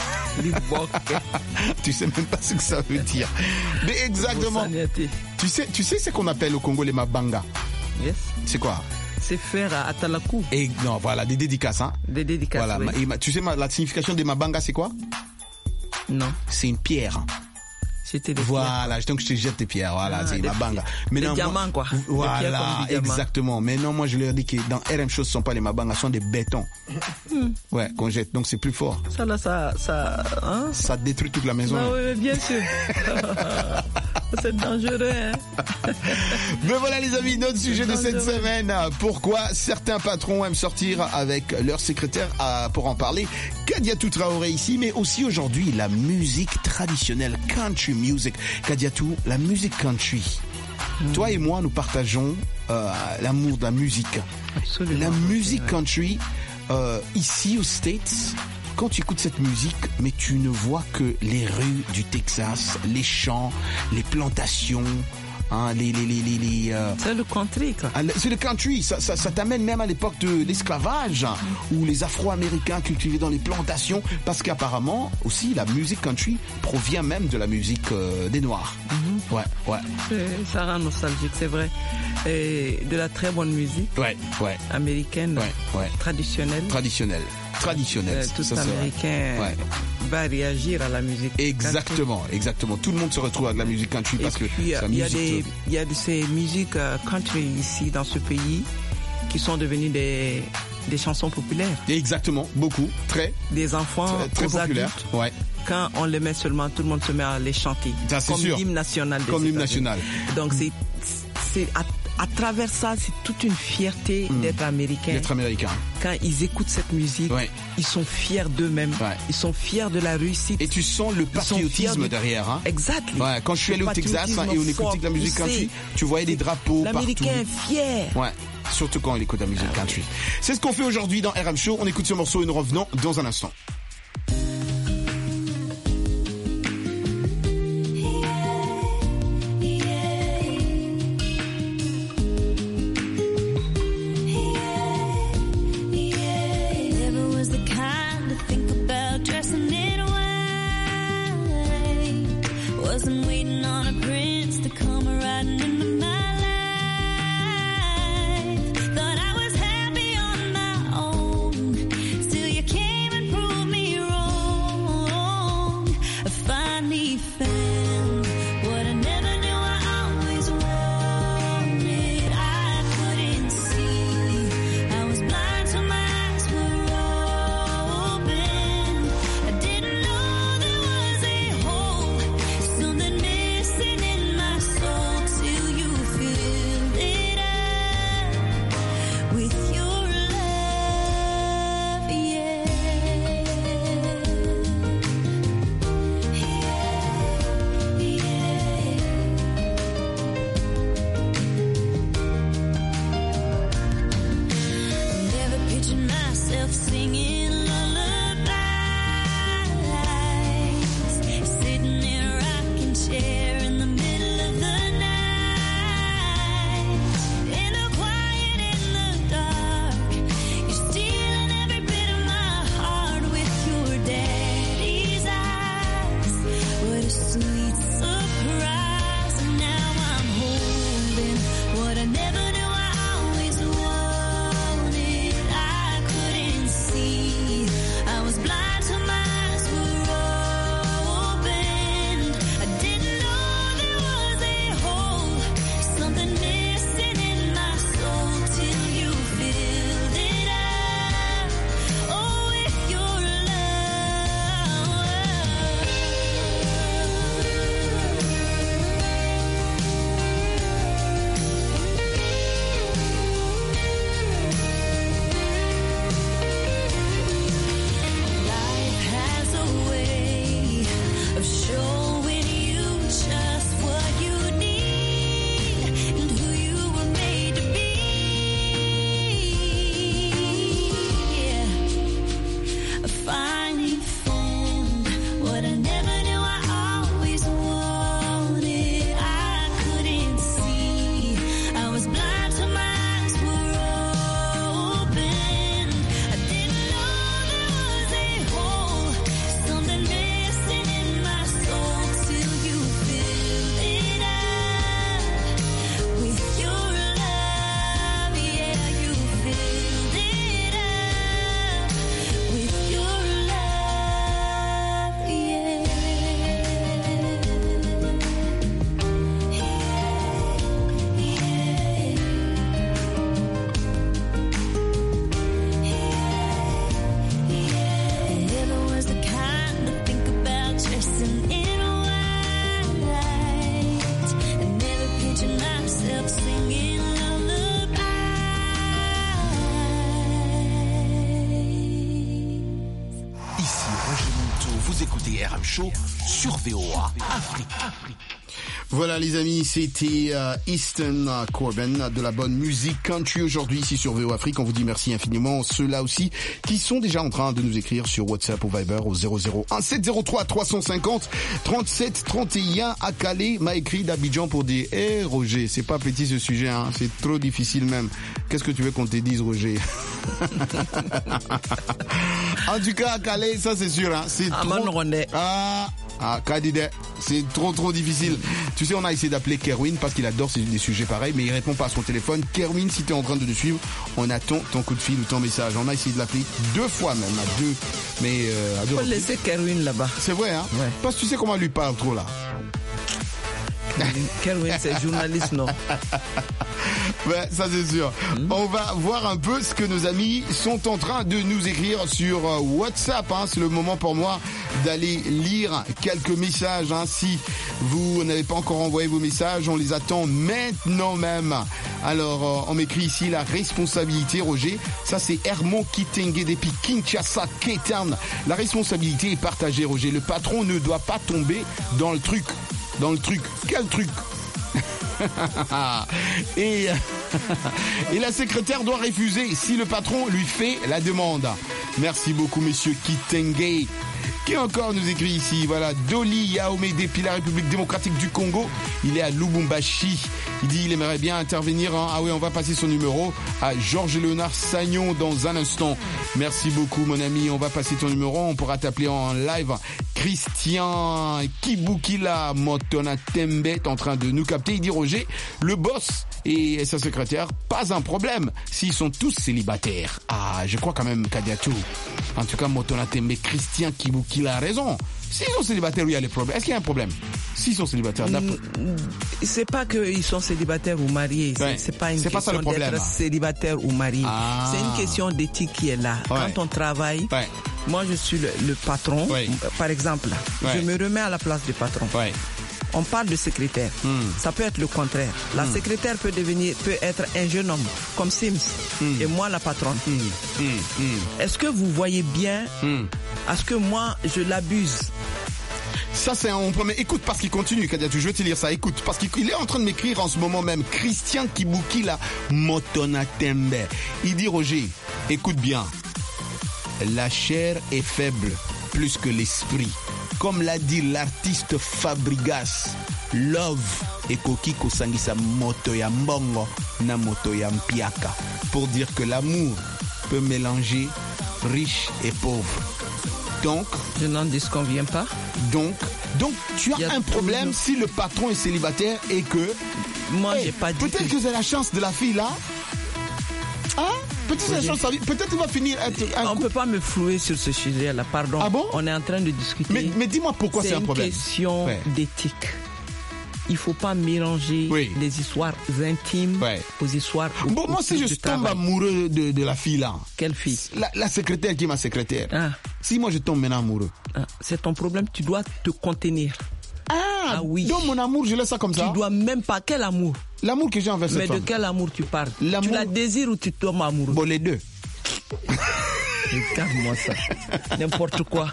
Tu sais même pas ce que ça veut dire. Mais exactement. Tu sais ce qu'on appelle au Congo les mabanga. Yes. C'est quoi? C'est faire à Talakou. Et non, voilà, des dédicaces, hein. Des dédicaces. Voilà. Oui. Et tu sais la signification des mabanga, c'est quoi? Non. C'est une pierre. Voilà, donc je te jette des pierres, voilà, c'est mabanga. Mais des diamants, quoi. Voilà, exactement. Mais non, moi je leur dis que dans RM Show, ce sont pas les mabanga, ce sont des bétons. Ouais, qu'on jette, donc c'est plus fort. Ça là, hein? Ça détruit toute la maison. Ah oui, bien sûr. C'est dangereux, hein. Mais voilà les amis, notre sujet de cette semaine. Pourquoi certains patrons aiment sortir avec leur secrétaire pour en parler. Kadiatou Traoré ici, mais aussi aujourd'hui la musique traditionnelle, country music. Kadiatou, la musique country. Toi et moi, nous partageons l'amour de la musique. Absolument. La musique country, ici aux States, quand tu écoutes cette musique, mais tu ne vois que les rues du Texas, les champs, les plantations, hein, c'est le country, quoi. C'est le country. Ça t'amène même à l'époque de l'esclavage, où les Afro-Américains cultivaient dans les plantations, parce qu'apparemment aussi la musique country provient même de la musique des Noirs. Ouais. Ça rend nostalgique, c'est vrai. Et de la très bonne musique. Ouais. Américaine. Ouais. Traditionnelle. Tout ça, Américain va réagir à la musique. Exactement. Tout le monde se retrouve avec la musique country parce que il y a de ces musiques country ici dans ce pays qui sont devenues des chansons populaires. Exactement, beaucoup, des enfants très aux populaires. Adultes. Ouais. Quand on les met seulement, tout le monde se met à les chanter. Ça, c'est comme sûr. l'hymne national. Comme l'hymne national. Donc c'est à travers ça, c'est toute une fierté d'être américain. D'être américain. Quand ils écoutent cette musique, ils sont fiers d'eux-mêmes. Ils sont fiers de la réussite. Et tu sens le patriotisme derrière. Hein. Exactement. Ouais, quand je suis allé au Texas et on écoutait de la musique country, tu voyais des drapeaux partout. L'Américain est fier. Ouais. Surtout quand il écoute la musique country. C'est ce qu'on fait aujourd'hui dans RM Show. On écoute ce morceau et nous revenons dans un instant. Show sur VOA Afrique. Voilà les amis, c'était Easton Corbin de la bonne musique country aujourd'hui ici sur VOA Afrique. On vous dit merci infiniment. Ceux-là aussi qui sont déjà en train de nous écrire sur WhatsApp ou Viber au 001 703 350 37 31. Akale m'a écrit d'Abidjan pour dire hey Roger, c'est pas petit ce sujet, hein, c'est trop difficile même. Qu'est-ce que tu veux qu'on te dise Roger? En tout cas Akale, ça c'est sûr, hein, c'est Kadide, c'est trop difficile. Tu sais, on a essayé d'appeler Kerwin parce qu'il adore des sujets pareils, mais il répond pas à son téléphone. Kerwin, si tu es en train de nous suivre, on attend ton coup de fil ou ton message. On a essayé de l'appeler 2 fois même, à 2. Mais à 2. On peut laisser Kerwin là-bas. C'est vrai, hein? Ouais. Parce que tu sais comment elle lui parle trop là. Kerwin, c'est journaliste, non? Ouais, ça c'est sûr. On va voir un peu ce que nos amis sont en train de nous écrire sur WhatsApp. C'est le moment pour moi d'aller lire quelques messages. Si vous n'avez pas encore envoyé vos messages, on les attend maintenant même. Alors, on m'écrit ici la responsabilité, Roger. Ça, c'est Hermon Kitenge depuis Kinshasa, Ketan. La responsabilité est partagée, Roger. Le patron ne doit pas tomber dans le truc. Dans le truc. Quel truc? Et la secrétaire doit refuser si le patron lui fait la demande. Merci beaucoup, monsieur Kitenge. Qui encore nous écrit ici? Voilà, Doli Yaomé depuis la République démocratique du Congo. Il est à Lubumbashi. Il dit il aimerait bien intervenir. Ah oui, on va passer son numéro à Georges Léonard Sagnon dans un instant. Merci beaucoup, mon ami. On va passer ton numéro. On pourra t'appeler en live. Christian Kibukila Motona Tembe est en train de nous capter. Il dit Roger, le boss et sa secrétaire, pas un problème s'ils sont tous célibataires. Ah, je crois quand même Kadiatou. En tout cas, Motona Tembe, Christian Kibukila a raison. S'ils sont célibataires, il y a les problèmes. Est-ce qu'il y a un problème? S'ils sont célibataires, c'est pas qu'ils sont célibataires ou mariés. Ouais. C'est pas une question d'être célibataire ou marié. C'est une question d'éthique qui est là. Ouais. Quand on travaille, moi je suis le patron. Par exemple, je me remets à la place du patron. On parle de secrétaire. Ça peut être le contraire. La secrétaire peut être un jeune homme, comme Sims, et moi la patronne. Est-ce que vous voyez bien? Est-ce que moi je l'abuse? Ça c'est un premier. Écoute, parce qu'il continue, Kadiatou, je vais te lire ça. Écoute, parce qu'il est en train de m'écrire en ce moment même. Christian Kibukila Motona Tembe. Il dit Roger, écoute bien. La chair est faible plus que l'esprit. Comme l'a dit l'artiste Fabregas, love et koki kosangisa moto ya mbongo na moto ya mpiaka. Pour dire que l'amour peut mélanger riche et pauvre. Donc, je n'en disconviens pas. Donc tu as un problème si le patron est célibataire et que moi j'ai pas dit. Peut-être que c'est la chance de la fille là. Peut-être qu'il va finir. On ne peut pas me flouer sur ce sujet-là, pardon. Ah bon? On est en train de discuter. Mais dis-moi pourquoi c'est un problème. C'est une question d'éthique. Il ne faut pas mélanger les histoires intimes aux histoires. Moi, si je tombe amoureux de la fille là. Quelle fille? La secrétaire qui est ma secrétaire. Si moi je tombe maintenant amoureux. C'est ton problème, tu dois te contenir. Ah oui. Donc mon amour, je laisse ça comme ça. Tu dois même pas. Quel amour? L'amour que j'ai envers cette femme. Mais de quel amour tu parles? Tu la désires ou tu tombes amoureux? Bon, les deux. Regarde-moi ça. N'importe quoi.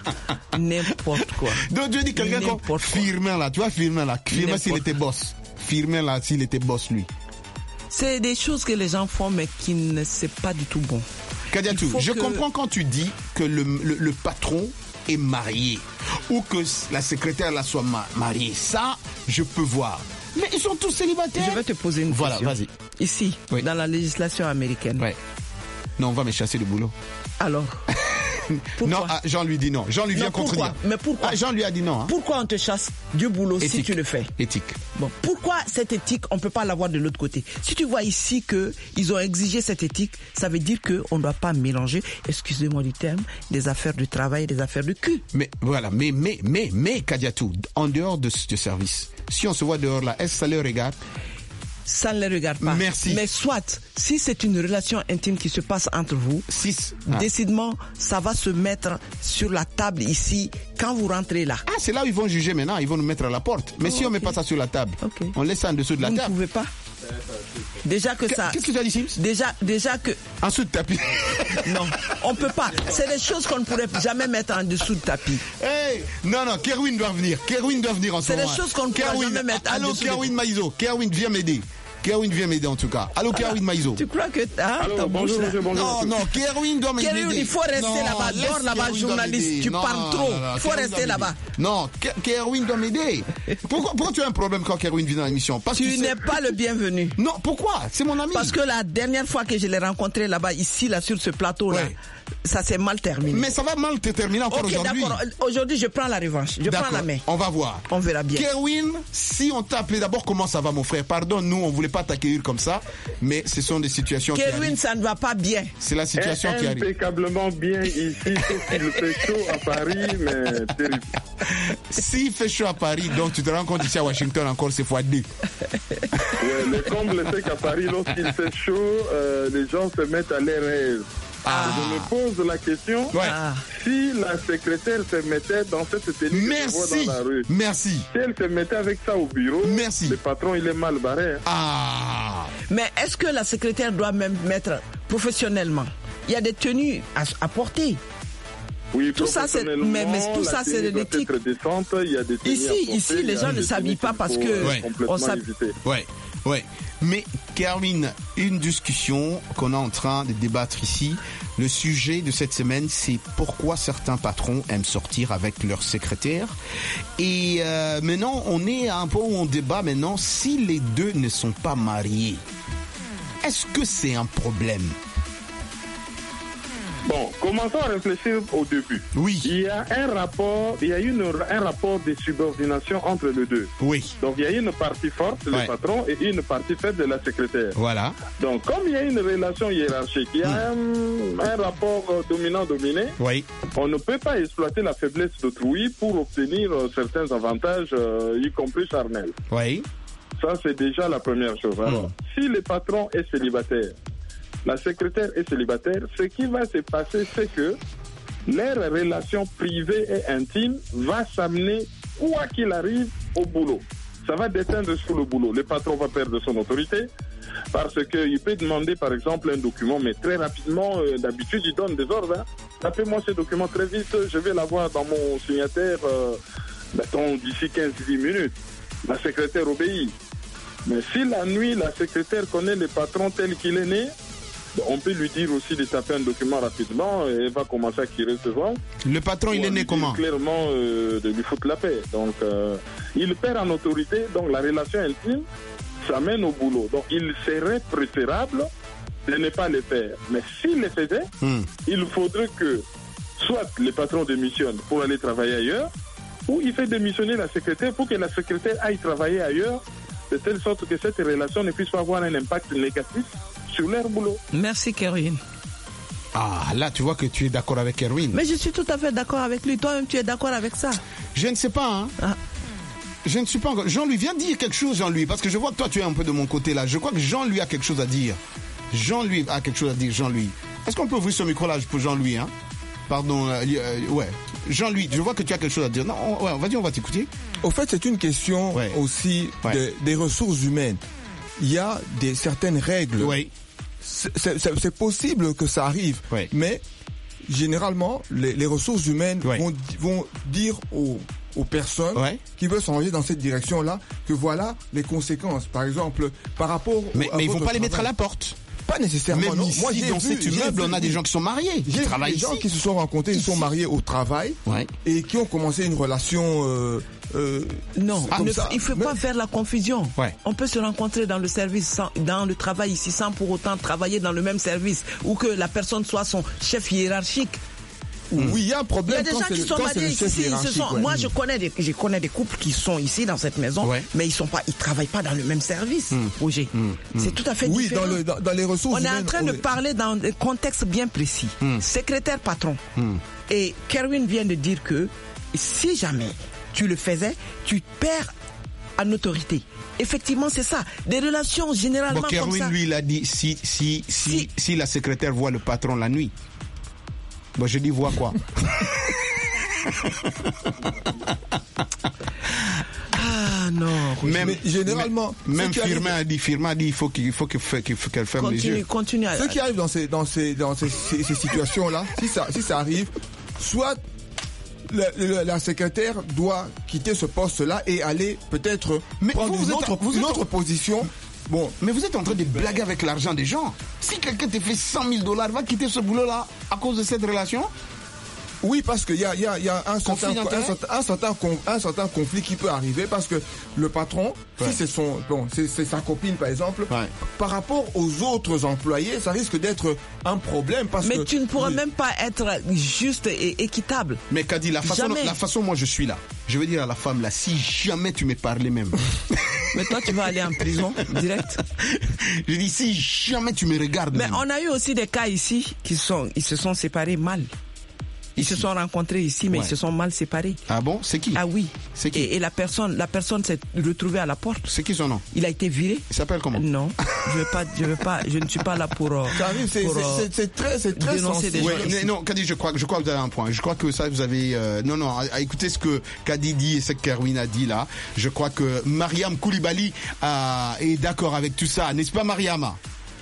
Donc je dis quelqu'un comme Firmin là. Tu vois Firmin là. Firmin s'il était boss. Firmin là s'il était boss lui. C'est des choses que les gens font mais qui ne c'est pas du tout bon. Kadiatou, je comprends quand tu dis que le patron est marié ou que la secrétaire là soit mariée. Ça, je peux voir. Mais ils sont tous célibataires. Je vais te poser une question. Voilà, vas-y. Ici, dans la législation américaine. Non, on va me chasser le boulot. Alors non, Jean lui dit non. Jean lui vient contredire. Mais pourquoi? Jean lui a dit non. Pourquoi on te chasse du boulot si tu le fais? Éthique. Bon, pourquoi cette éthique, on ne peut pas l'avoir de l'autre côté? Si tu vois ici qu'ils ont exigé cette éthique, ça veut dire qu'on ne doit pas mélanger, excusez-moi du terme, des affaires de travail et des affaires de cul. Mais voilà, mais Kadiatou, en dehors de ce service, si on se voit dehors là, est-ce que ça leur regarde? Ça ne les regarde pas. Merci. Mais soit, si c'est une relation intime qui se passe entre vous, décidément, ça va se mettre sur la table ici quand vous rentrez là. Ah, c'est là où ils vont juger maintenant, ils vont nous mettre à la porte. Mais si on ne met pas ça sur la table, on laisse ça en dessous de la table. Vous ne pouvez pas. Déjà que ça. Qu'est-ce que tu as dit, Sims? Déjà que. En dessous de tapis. Non, on peut pas. C'est des choses qu'on ne pourrait jamais mettre en dessous de tapis. Hey, non, Kerwin doit venir. Kerwin doit venir en ce moment. C'est des choses qu'on ne pourrait jamais mettre en dessous. Allô, Kerwin Maïzo. Kerwin, viens m'aider. Kerwin vient m'aider en tout cas. Allô, Kerwin Maïzo. Tu crois que bonjour. Non, Kerwin doit m'aider. Kerwin, il faut rester là-bas. Dors là-bas, journaliste. Tu parles trop. Il faut rester là-bas. Non, Kerwin doit m'aider. Pourquoi tu as un problème quand Kerwin vient dans l'émission? Tu n'es pas le bienvenu. Non, pourquoi? C'est mon ami. Parce que la dernière fois que je l'ai rencontré là-bas, ici, là, sur ce plateau-là, ça s'est mal terminé. Mais ça va mal te terminer encore aujourd'hui. D'accord. Aujourd'hui, je prends la revanche. Je prends la main. On va voir. On verra bien. Kerwin, si on t'a appelé d'abord, comment ça va, mon frère? Pardon, nous, on voulait voulais pas t'accueillir comme ça, mais ce sont des situations qui Kerwin, arrivent. ça ne va pas bien. C'est la situation qui arrive. Impeccablement bien ici, sauf qu'il fait chaud à Paris, mais terrible. S'il fait chaud à Paris, donc tu te rends compte ici à Washington encore c'est x2. Ouais, le comble c'est qu'à Paris, lorsqu'il fait chaud, les gens se mettent à l'air aise. Je me pose la question, si la secrétaire se mettait dans cette tenue que je vois dans la rue, merci. Si elle se mettait avec ça au bureau, le patron il est mal barré. Mais est-ce que la secrétaire doit même mettre professionnellement? Il y a des tenues à porter. Oui, tout ça c'est de l'éthique. Ici les gens ne s'habillent pas parce que on s'habille. Ouais. Mais Kerwin, une discussion qu'on est en train de débattre ici. Le sujet de cette semaine, c'est pourquoi certains patrons aiment sortir avec leur secrétaire. Et maintenant, on est à un point où on débat maintenant si les deux ne sont pas mariés. Est-ce que c'est un problème? Bon, commençons à réfléchir au début. Oui. Il y a un rapport de subordination entre les deux. Oui. Donc il y a une partie forte, le patron, et une partie faible de la secrétaire. Voilà. Donc comme il y a une relation hiérarchique, il y a un rapport dominant-dominé, on ne peut pas exploiter la faiblesse d'autrui pour obtenir certains avantages, y compris charnels. Oui. Ça, c'est déjà la première chose. Alors, si le patron est célibataire, la secrétaire est célibataire, ce qui va se passer, c'est que leur relation privée et intime va s'amener, quoi qu'il arrive, au boulot. Ça va descendre sur le boulot. Le patron va perdre son autorité parce qu'il peut demander, par exemple, un document, mais très rapidement, d'habitude, il donne des ordres. Tapez-moi ce document très vite, je vais l'avoir dans mon signataire, mettons, d'ici 15-10 minutes. La secrétaire obéit. Mais si la nuit, la secrétaire connaît le patron tel qu'il est né, on peut lui dire aussi de taper un document rapidement et elle va commencer à tirer ce soir. Le patron, il est né comment? Clairement, de lui foutre la paix. Donc, il perd en autorité, donc la relation intime, ça mène au boulot. Donc, il serait préférable de ne pas le faire. Mais s'il le faisait, il faudrait que soit le patron démissionne pour aller travailler ailleurs, ou il fait démissionner la secrétaire pour que la secrétaire aille travailler ailleurs, de telle sorte que cette relation ne puisse pas avoir un impact négatif sur leur boulot. Merci Kerwin. Là tu vois que tu es d'accord avec Kerwin. Mais je suis tout à fait d'accord avec lui. Toi-même tu es d'accord avec ça? Je ne sais pas. Je ne suis pas encore. Jean-Louis, viens dire quelque chose, Jean-Louis, parce que je vois que toi tu es un peu de mon côté là. Je crois que Jean-Louis a quelque chose à dire. Jean-Louis a quelque chose à dire, Jean-Louis. Est-ce qu'on peut ouvrir ce micro là pour Jean-Louis, Pardon, ouais. Jean-Louis, je vois que tu as quelque chose à dire. Non, vas-y, on va t'écouter. Au fait, c'est une question aussi des ressources humaines. Il y a certaines règles. Oui. C'est possible que ça arrive, mais généralement, les ressources humaines vont dire aux personnes qui veulent s'engager dans cette direction-là que voilà les conséquences. Par exemple, par rapport mais ils vont pas les mettre à la porte. Pas nécessairement. Même ici, moi, dans cet immeuble, on a des gens qui sont mariés, qui travaillent ici. Des gens qui se sont rencontrés, ils sont mariés au travail et qui ont commencé une relation. Non, il ne faut pas faire la confusion. On peut se rencontrer dans le service, dans le travail ici, sans pour autant travailler dans le même service ou que la personne soit son chef hiérarchique. Oui, il y a un problème. Il y a des gens qui sont mariés ici. Moi, je connais des couples qui sont ici dans cette maison, mais ils travaillent pas dans le même service. Roger, c'est tout à fait différent. Oui, dans les ressources humaines. On est en train de parler dans un contexte bien précis. Secrétaire patron. Et Kerwin vient de dire que si jamais tu le faisais, tu perds en autorité. Effectivement, c'est ça. Des relations généralement comme ça. Kerwin, lui, il a dit si la secrétaire voit le patron la nuit. Bon, je dis vois quoi. Non. Mais généralement, même Firmin a dit il faut qu'elle ferme les yeux. Continue. Ce qui arrive dans ces situations-là, si ça arrive, soit la secrétaire doit quitter ce poste-là et aller peut-être prendre une autre position. Bon, mais vous êtes en train de blaguer avec l'argent des gens. Si quelqu'un te fait $100,000, va quitter ce boulot-là à cause de cette relation? Oui, parce qu'il y a un certain conflit qui peut arriver parce que le patron, si c'est sa copine par exemple, par rapport aux autres employés, ça risque d'être un problème mais tu ne pourras même pas être juste et équitable. Mais Kadi, la façon moi je suis là, je veux dire à la femme là, si jamais tu me parlais même. Mais toi tu vas aller en prison direct. Je dis si jamais tu me regardes. Mais même. on a eu aussi des cas ici ils se sont séparés mal. Ils se sont rencontrés ici, mais ils se sont mal séparés. Ah bon? C'est qui? Ah oui. C'est qui? Et la personne s'est retrouvée à la porte. C'est qui son nom? Il a été viré. Il s'appelle comment? Non, je ne suis pas là pour. C'est très dénoncer des gens. Non, Kadi, je crois que vous avez un point. Je crois que ça, vous avez. Non. Écoutez ce que Kadi dit et ce que Kerwin a dit là. Je crois que Mariam Koulibaly est d'accord avec tout ça, n'est-ce pas, Mariam?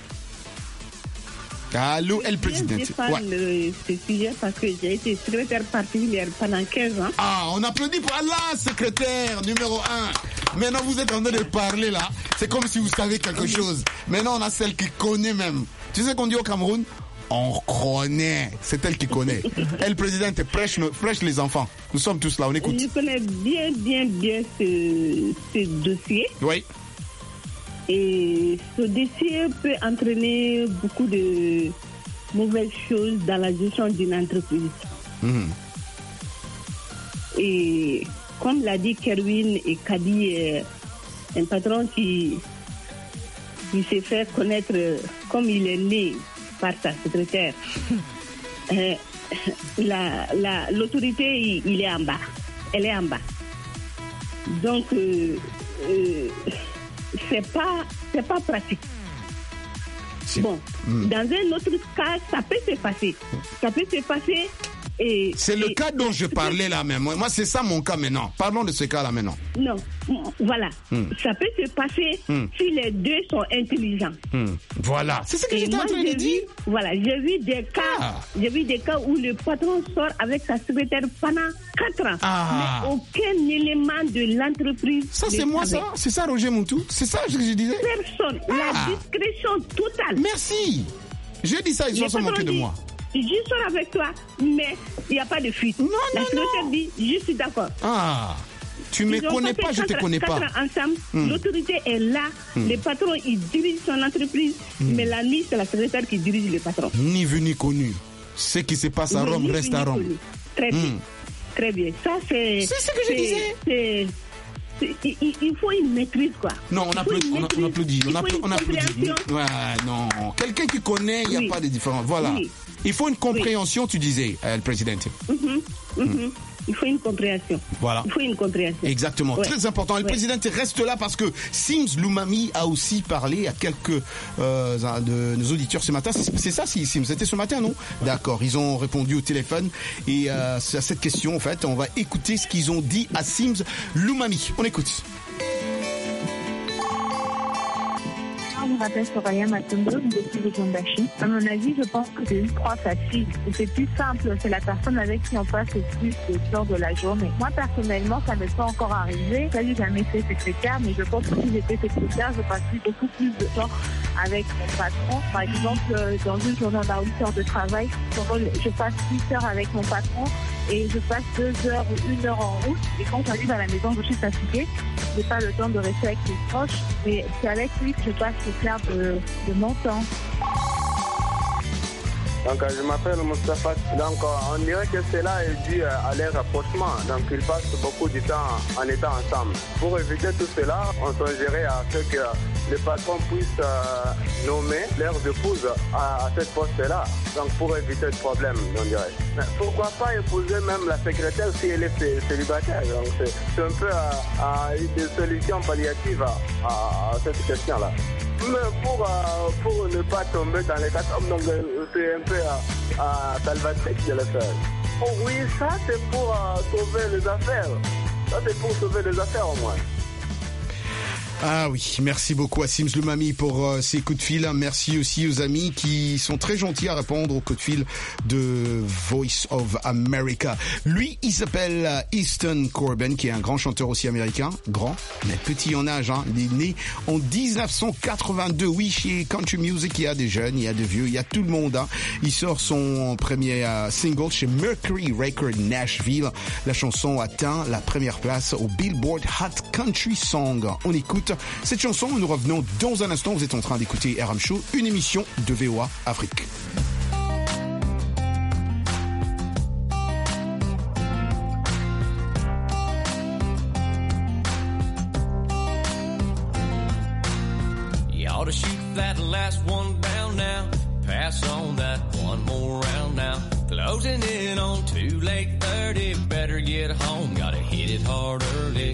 Allô, El Président. Je parle de ce sujet parce que j'ai été secrétaire particulière pendant 15 ans. Ah, on applaudit pour Allah, secrétaire numéro 1. Maintenant, vous êtes en train de parler là. C'est comme si vous savez quelque chose. Maintenant, on a celle qui connaît même. Tu sais qu'on dit au Cameroun? On connaît. C'est elle qui connaît. El Président prêche les enfants. Nous sommes tous là, on écoute. Je connais bien ce dossier. Oui. Et ce dossier peut entraîner beaucoup de mauvaises choses dans la gestion d'une entreprise. Et comme l'a dit Kerwin et Kadi, un patron qui s'est fait connaître comme il est né par sa secrétaire, l'autorité, il est en bas. Elle est en bas. Donc, c'est pas pratique. Bon, dans un autre cas, ça peut se passer. Et c'est le cas dont je parlais là même. Moi, c'est ça mon cas maintenant. Parlons de ce cas-là maintenant. Non, voilà. Ça peut se passer si les deux sont intelligents. Voilà. C'est ce que j'étais en train de dire. Voilà, j'ai vu des cas où le patron sort avec sa secrétaire pendant 4 ans. Mais aucun élément de l'entreprise. Ça, c'est moi, ça. C'est ça, Roger Montou. C'est ça que je disais. Personne. La discrétion totale. Merci. Je dis ça, ils vont se moquer de moi. Je sors avec toi, mais il n'y a pas de fuite. La secrétaire dit, je suis d'accord. Ah, tu ne me connais pas, je ne te connais pas. 4 ans ensemble, l'autorité est là, le patron, il dirige son entreprise, mais la nuit, c'est la secrétaire qui dirige le patron. Ni vu ni connu. Ce qui se passe à Rome reste à Rome. Très bien. Très bien. Ça, c'est ce que je disais. Il faut une maîtrise, quoi. Non, on applaudit. Ouais, non. Quelqu'un qui connaît, il n'y a pas de différence. Voilà. Oui. Il faut une compréhension, tu disais, le président. Il faut une compréhension. Voilà. Il faut une compréhension. Exactement. Ouais. Très important. Le président reste là parce que Sims Loumami a aussi parlé à quelques de nos auditeurs ce matin. C'est ça, Sims? C'était ce matin, non? D'accord. Ils ont répondu au téléphone et à cette question, en fait, on va écouter ce qu'ils ont dit à Sims Loumami. On écoute. Je m'appelle Soraya Matondo, depuis les Gondachi. À mon avis, je pense que c'est une proie facile. C'est plus simple, c'est la personne avec qui on passe le plus de temps de la journée. Moi, personnellement, ça ne m'est pas encore arrivé. Ça n'a jamais fait secrétaire, mais je pense que si j'étais secrétaire, je passerais beaucoup plus de temps avec mon patron. Par exemple, dans une journée, on a 8 heures de travail. Je passe 8 heures avec mon patron et je passe 2 heures ou 1 heure en route. Et quand j'arrive à la maison, je suis fatiguée. Je n'ai pas le temps de rester avec les proches. Mais c'est avec lui que je passe le clair de mon temps. Donc, je m'appelle Moustapha. Donc, on dirait que cela est dû à leur rapprochement. Donc, ils passent beaucoup de temps en étant ensemble. Pour éviter tout cela, on songerait à ce que les patrons puissent nommer leurs épouses à cette poste-là. Donc, pour éviter le problème, on dirait. Mais pourquoi pas épouser même la secrétaire si elle est célibataire? Donc, c'est un peu des solutions palliatives à cette question-là. Mais pour ne pas tomber dans les catacombes, donc c'est un peu à Salvatrice de le faire. Oh oui, ça c'est pour sauver les affaires. Ça c'est pour sauver les affaires au moins. Ah oui, merci beaucoup à Sims Lumami pour ces coups de fil. Merci aussi aux amis qui sont très gentils à répondre aux coups de fil de Voice of America. Lui, il s'appelle Easton Corbin, qui est un grand chanteur aussi américain. Grand, mais petit en âge. Hein. Il est né en 1982. Oui, chez Country Music, il y a des jeunes, il y a des vieux, il y a tout le monde. Hein. Il sort son premier single chez Mercury Records Nashville. La chanson atteint la première place au Billboard Hot Country Song. On écoute cette chanson, nous revenons dans un instant. Vous êtes en train d'écouter RM Show, une émission de VOA Afrique. You ought to shoot that last one down now. Pass on that one more round now. Closing in on 2:30. Better get home, gotta hit it hard early.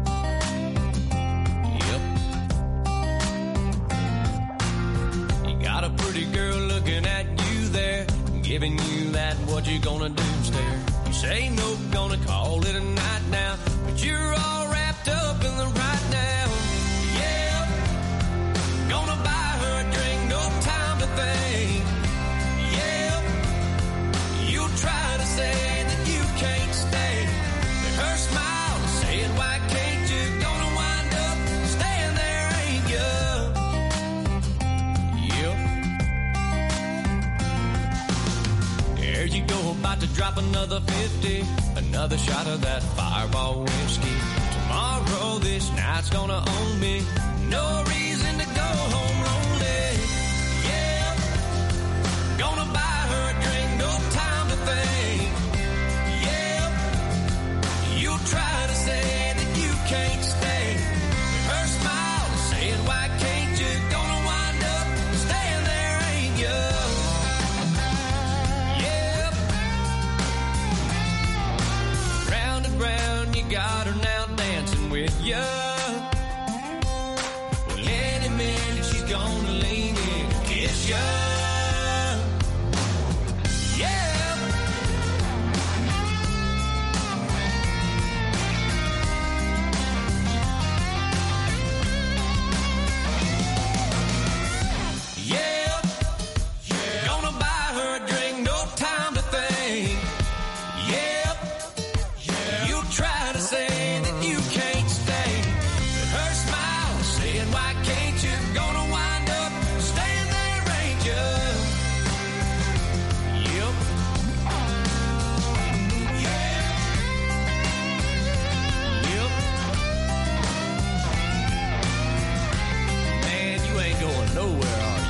Got a pretty girl looking at you there, giving you that what you gonna do stare. You say no, gonna call it a night now, but you're all wrapped up in the right now. Yeah, gonna buy her a drink, no time to think. Yeah, you'll try to say that you can't stay, but her smile is saying why can't you? Gonna wind up staying there, ain't you? There you go, about to drop another 50, another shot of that Fireball whiskey. Tomorrow this night's gonna own me, no reason to go home lonely. Yeah, gonna buy her a drink, no time to think. Yeah, you'll try to say that you can't stay, but her smile is saying why can't you? Gonna wind up staying there, ain't you? Round, you got her now dancing with you. Well, any minute she's gonna lean in and kiss you. Yeah. Yeah. Gonna buy her a drink, no time to think. Yeah. You try to say that you can't stay, but her smile is saying why can't you? Gonna wind up staying there, ain't you? Yep. Yeah. Yep. Man, you ain't going nowhere, are you?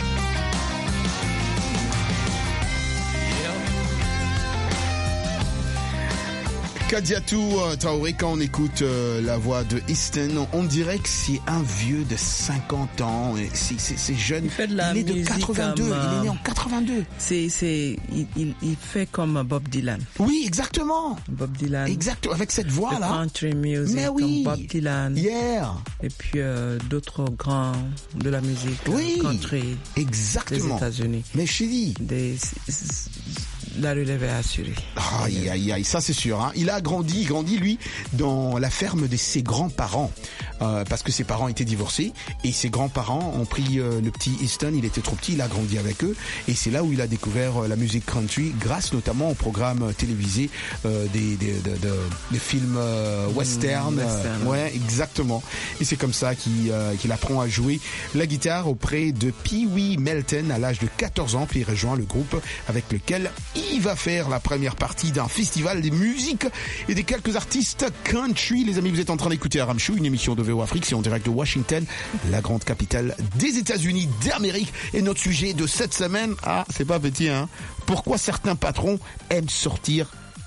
Kadiatou Traoré, quand on écoute la voix de Easton, on dirait que c'est un vieux de 50 ans. C'est jeune. Il fait de la musique. Il est de musique 82. comme, il est né en 82. Il fait comme Bob Dylan. Oui, exactement. Bob Dylan. Exactement. Avec cette voix-là. Country music. Mais oui. Comme Bob Dylan. Yeah. Et puis d'autres grands de la musique country. Exactement. Des États-Unis. Mais chérie. La relève est assurée. Aïe, aïe, aïe, ça c'est sûr. Hein. Il grandit lui dans la ferme de ses grands-parents parce que ses parents étaient divorcés et ses grands-parents ont pris le petit Easton. Il était trop petit, il a grandi avec eux et c'est là où il a découvert la musique country grâce notamment au programme télévisé des films western. Ouais, exactement. Et c'est comme ça qu'il apprend à jouer la guitare auprès de Pee Wee Melton à l'âge de 14 ans, puis il rejoint le groupe avec lequel il va faire la première partie d'un festival des musiques et des quelques artistes country. Les amis, vous êtes en train d'écouter RM Show, une émission de VOA Afrique, c'est en direct de Washington, la grande capitale des États-Unis d'Amérique. Et notre sujet de cette semaine, c'est pas petit, hein. Pourquoi certains patrons aiment sortir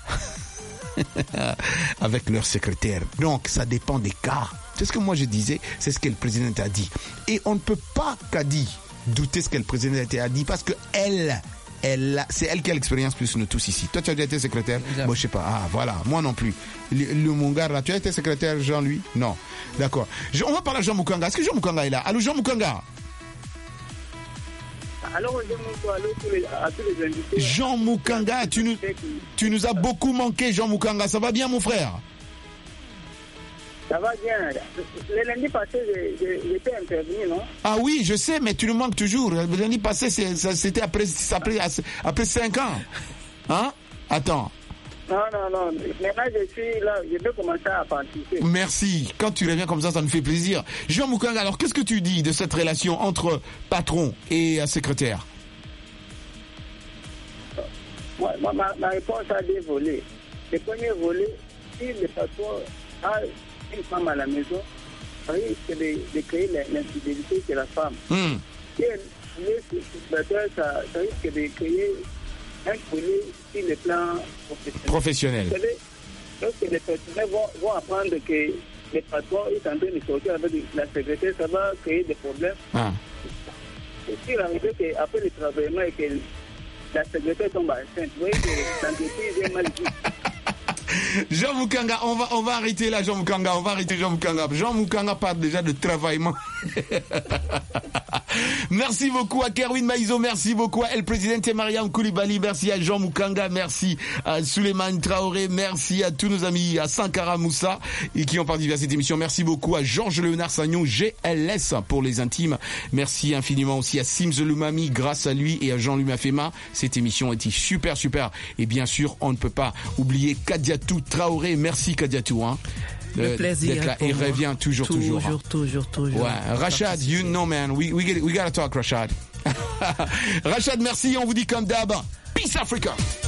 avec leur secrétaire. Donc, ça dépend des cas. C'est ce que moi je disais, c'est ce que le président a dit. Et on ne peut pas, Kadi, douter ce que le président a dit parce que c'est elle qui a l'expérience plus que nous tous ici. Toi, tu as déjà été secrétaire? Moi, je sais pas. Ah, voilà. Moi non plus. Mon gars, là, tu as été secrétaire, Jean-Louis? Non. D'accord. On va parler à Jean Moukanga. Est-ce que Jean Moukanga est là? Allô, Jean Moukanga? Alors, à tous les invités. Jean Moukanga, tu nous as beaucoup manqué, Jean Moukanga. Ça va bien, mon frère? Ça va bien. Le lundi passé, j'étais intervenu, non? Ah oui, je sais, mais tu nous manques toujours. Le lundi passé, c'était après 5 ans. Hein? Attends. Non. Maintenant, je suis là. Je peux commencer à participer. Merci. Quand tu reviens comme ça nous fait plaisir. Jean Mukanga, alors qu'est-ce que tu dis de cette relation entre patron et secrétaire? Ma réponse a deux volets. Le premier volet, si le patron a une femme à la maison, ça risque de créer l'infidélité de la femme. Si elle est célibataire, ça risque de créer un folie sur le plan professionnel. Lorsque les personnels vont apprendre que le patron est en train de sortir avec la secrétaire, ça va créer des problèmes. Et si l'arrivée qu'après le travaillement et que la secrétaire tombe enceinte, vous voyez que l'entreprise est mal vue. Jean Mukanga, on va arrêter là, Jean Mukanga, Jean Mukanga parle déjà de travaillement. Merci beaucoup à Kerwin Maïzo, merci beaucoup à El Presidente Mariam Koulibaly, merci à Jean Mukanga, merci à Souleymane Traoré, merci à tous nos amis, à Sankara Moussa, et qui ont participé à cette émission. Merci beaucoup à Georges Léonard Sagnon, GLS pour les intimes. Merci infiniment aussi à Sims Lumami, grâce à lui et à Jean-Louis Mafema. Cette émission a été super. Et bien sûr, on ne peut pas oublier Kadiatou Traoré. Merci Kadiatou, hein. Le plaisir d'être là. Il revient toujours. Ouais. Rachad, you know man, we gotta talk, Rachad. Rachad, merci, on vous dit comme d'hab. Peace Africa.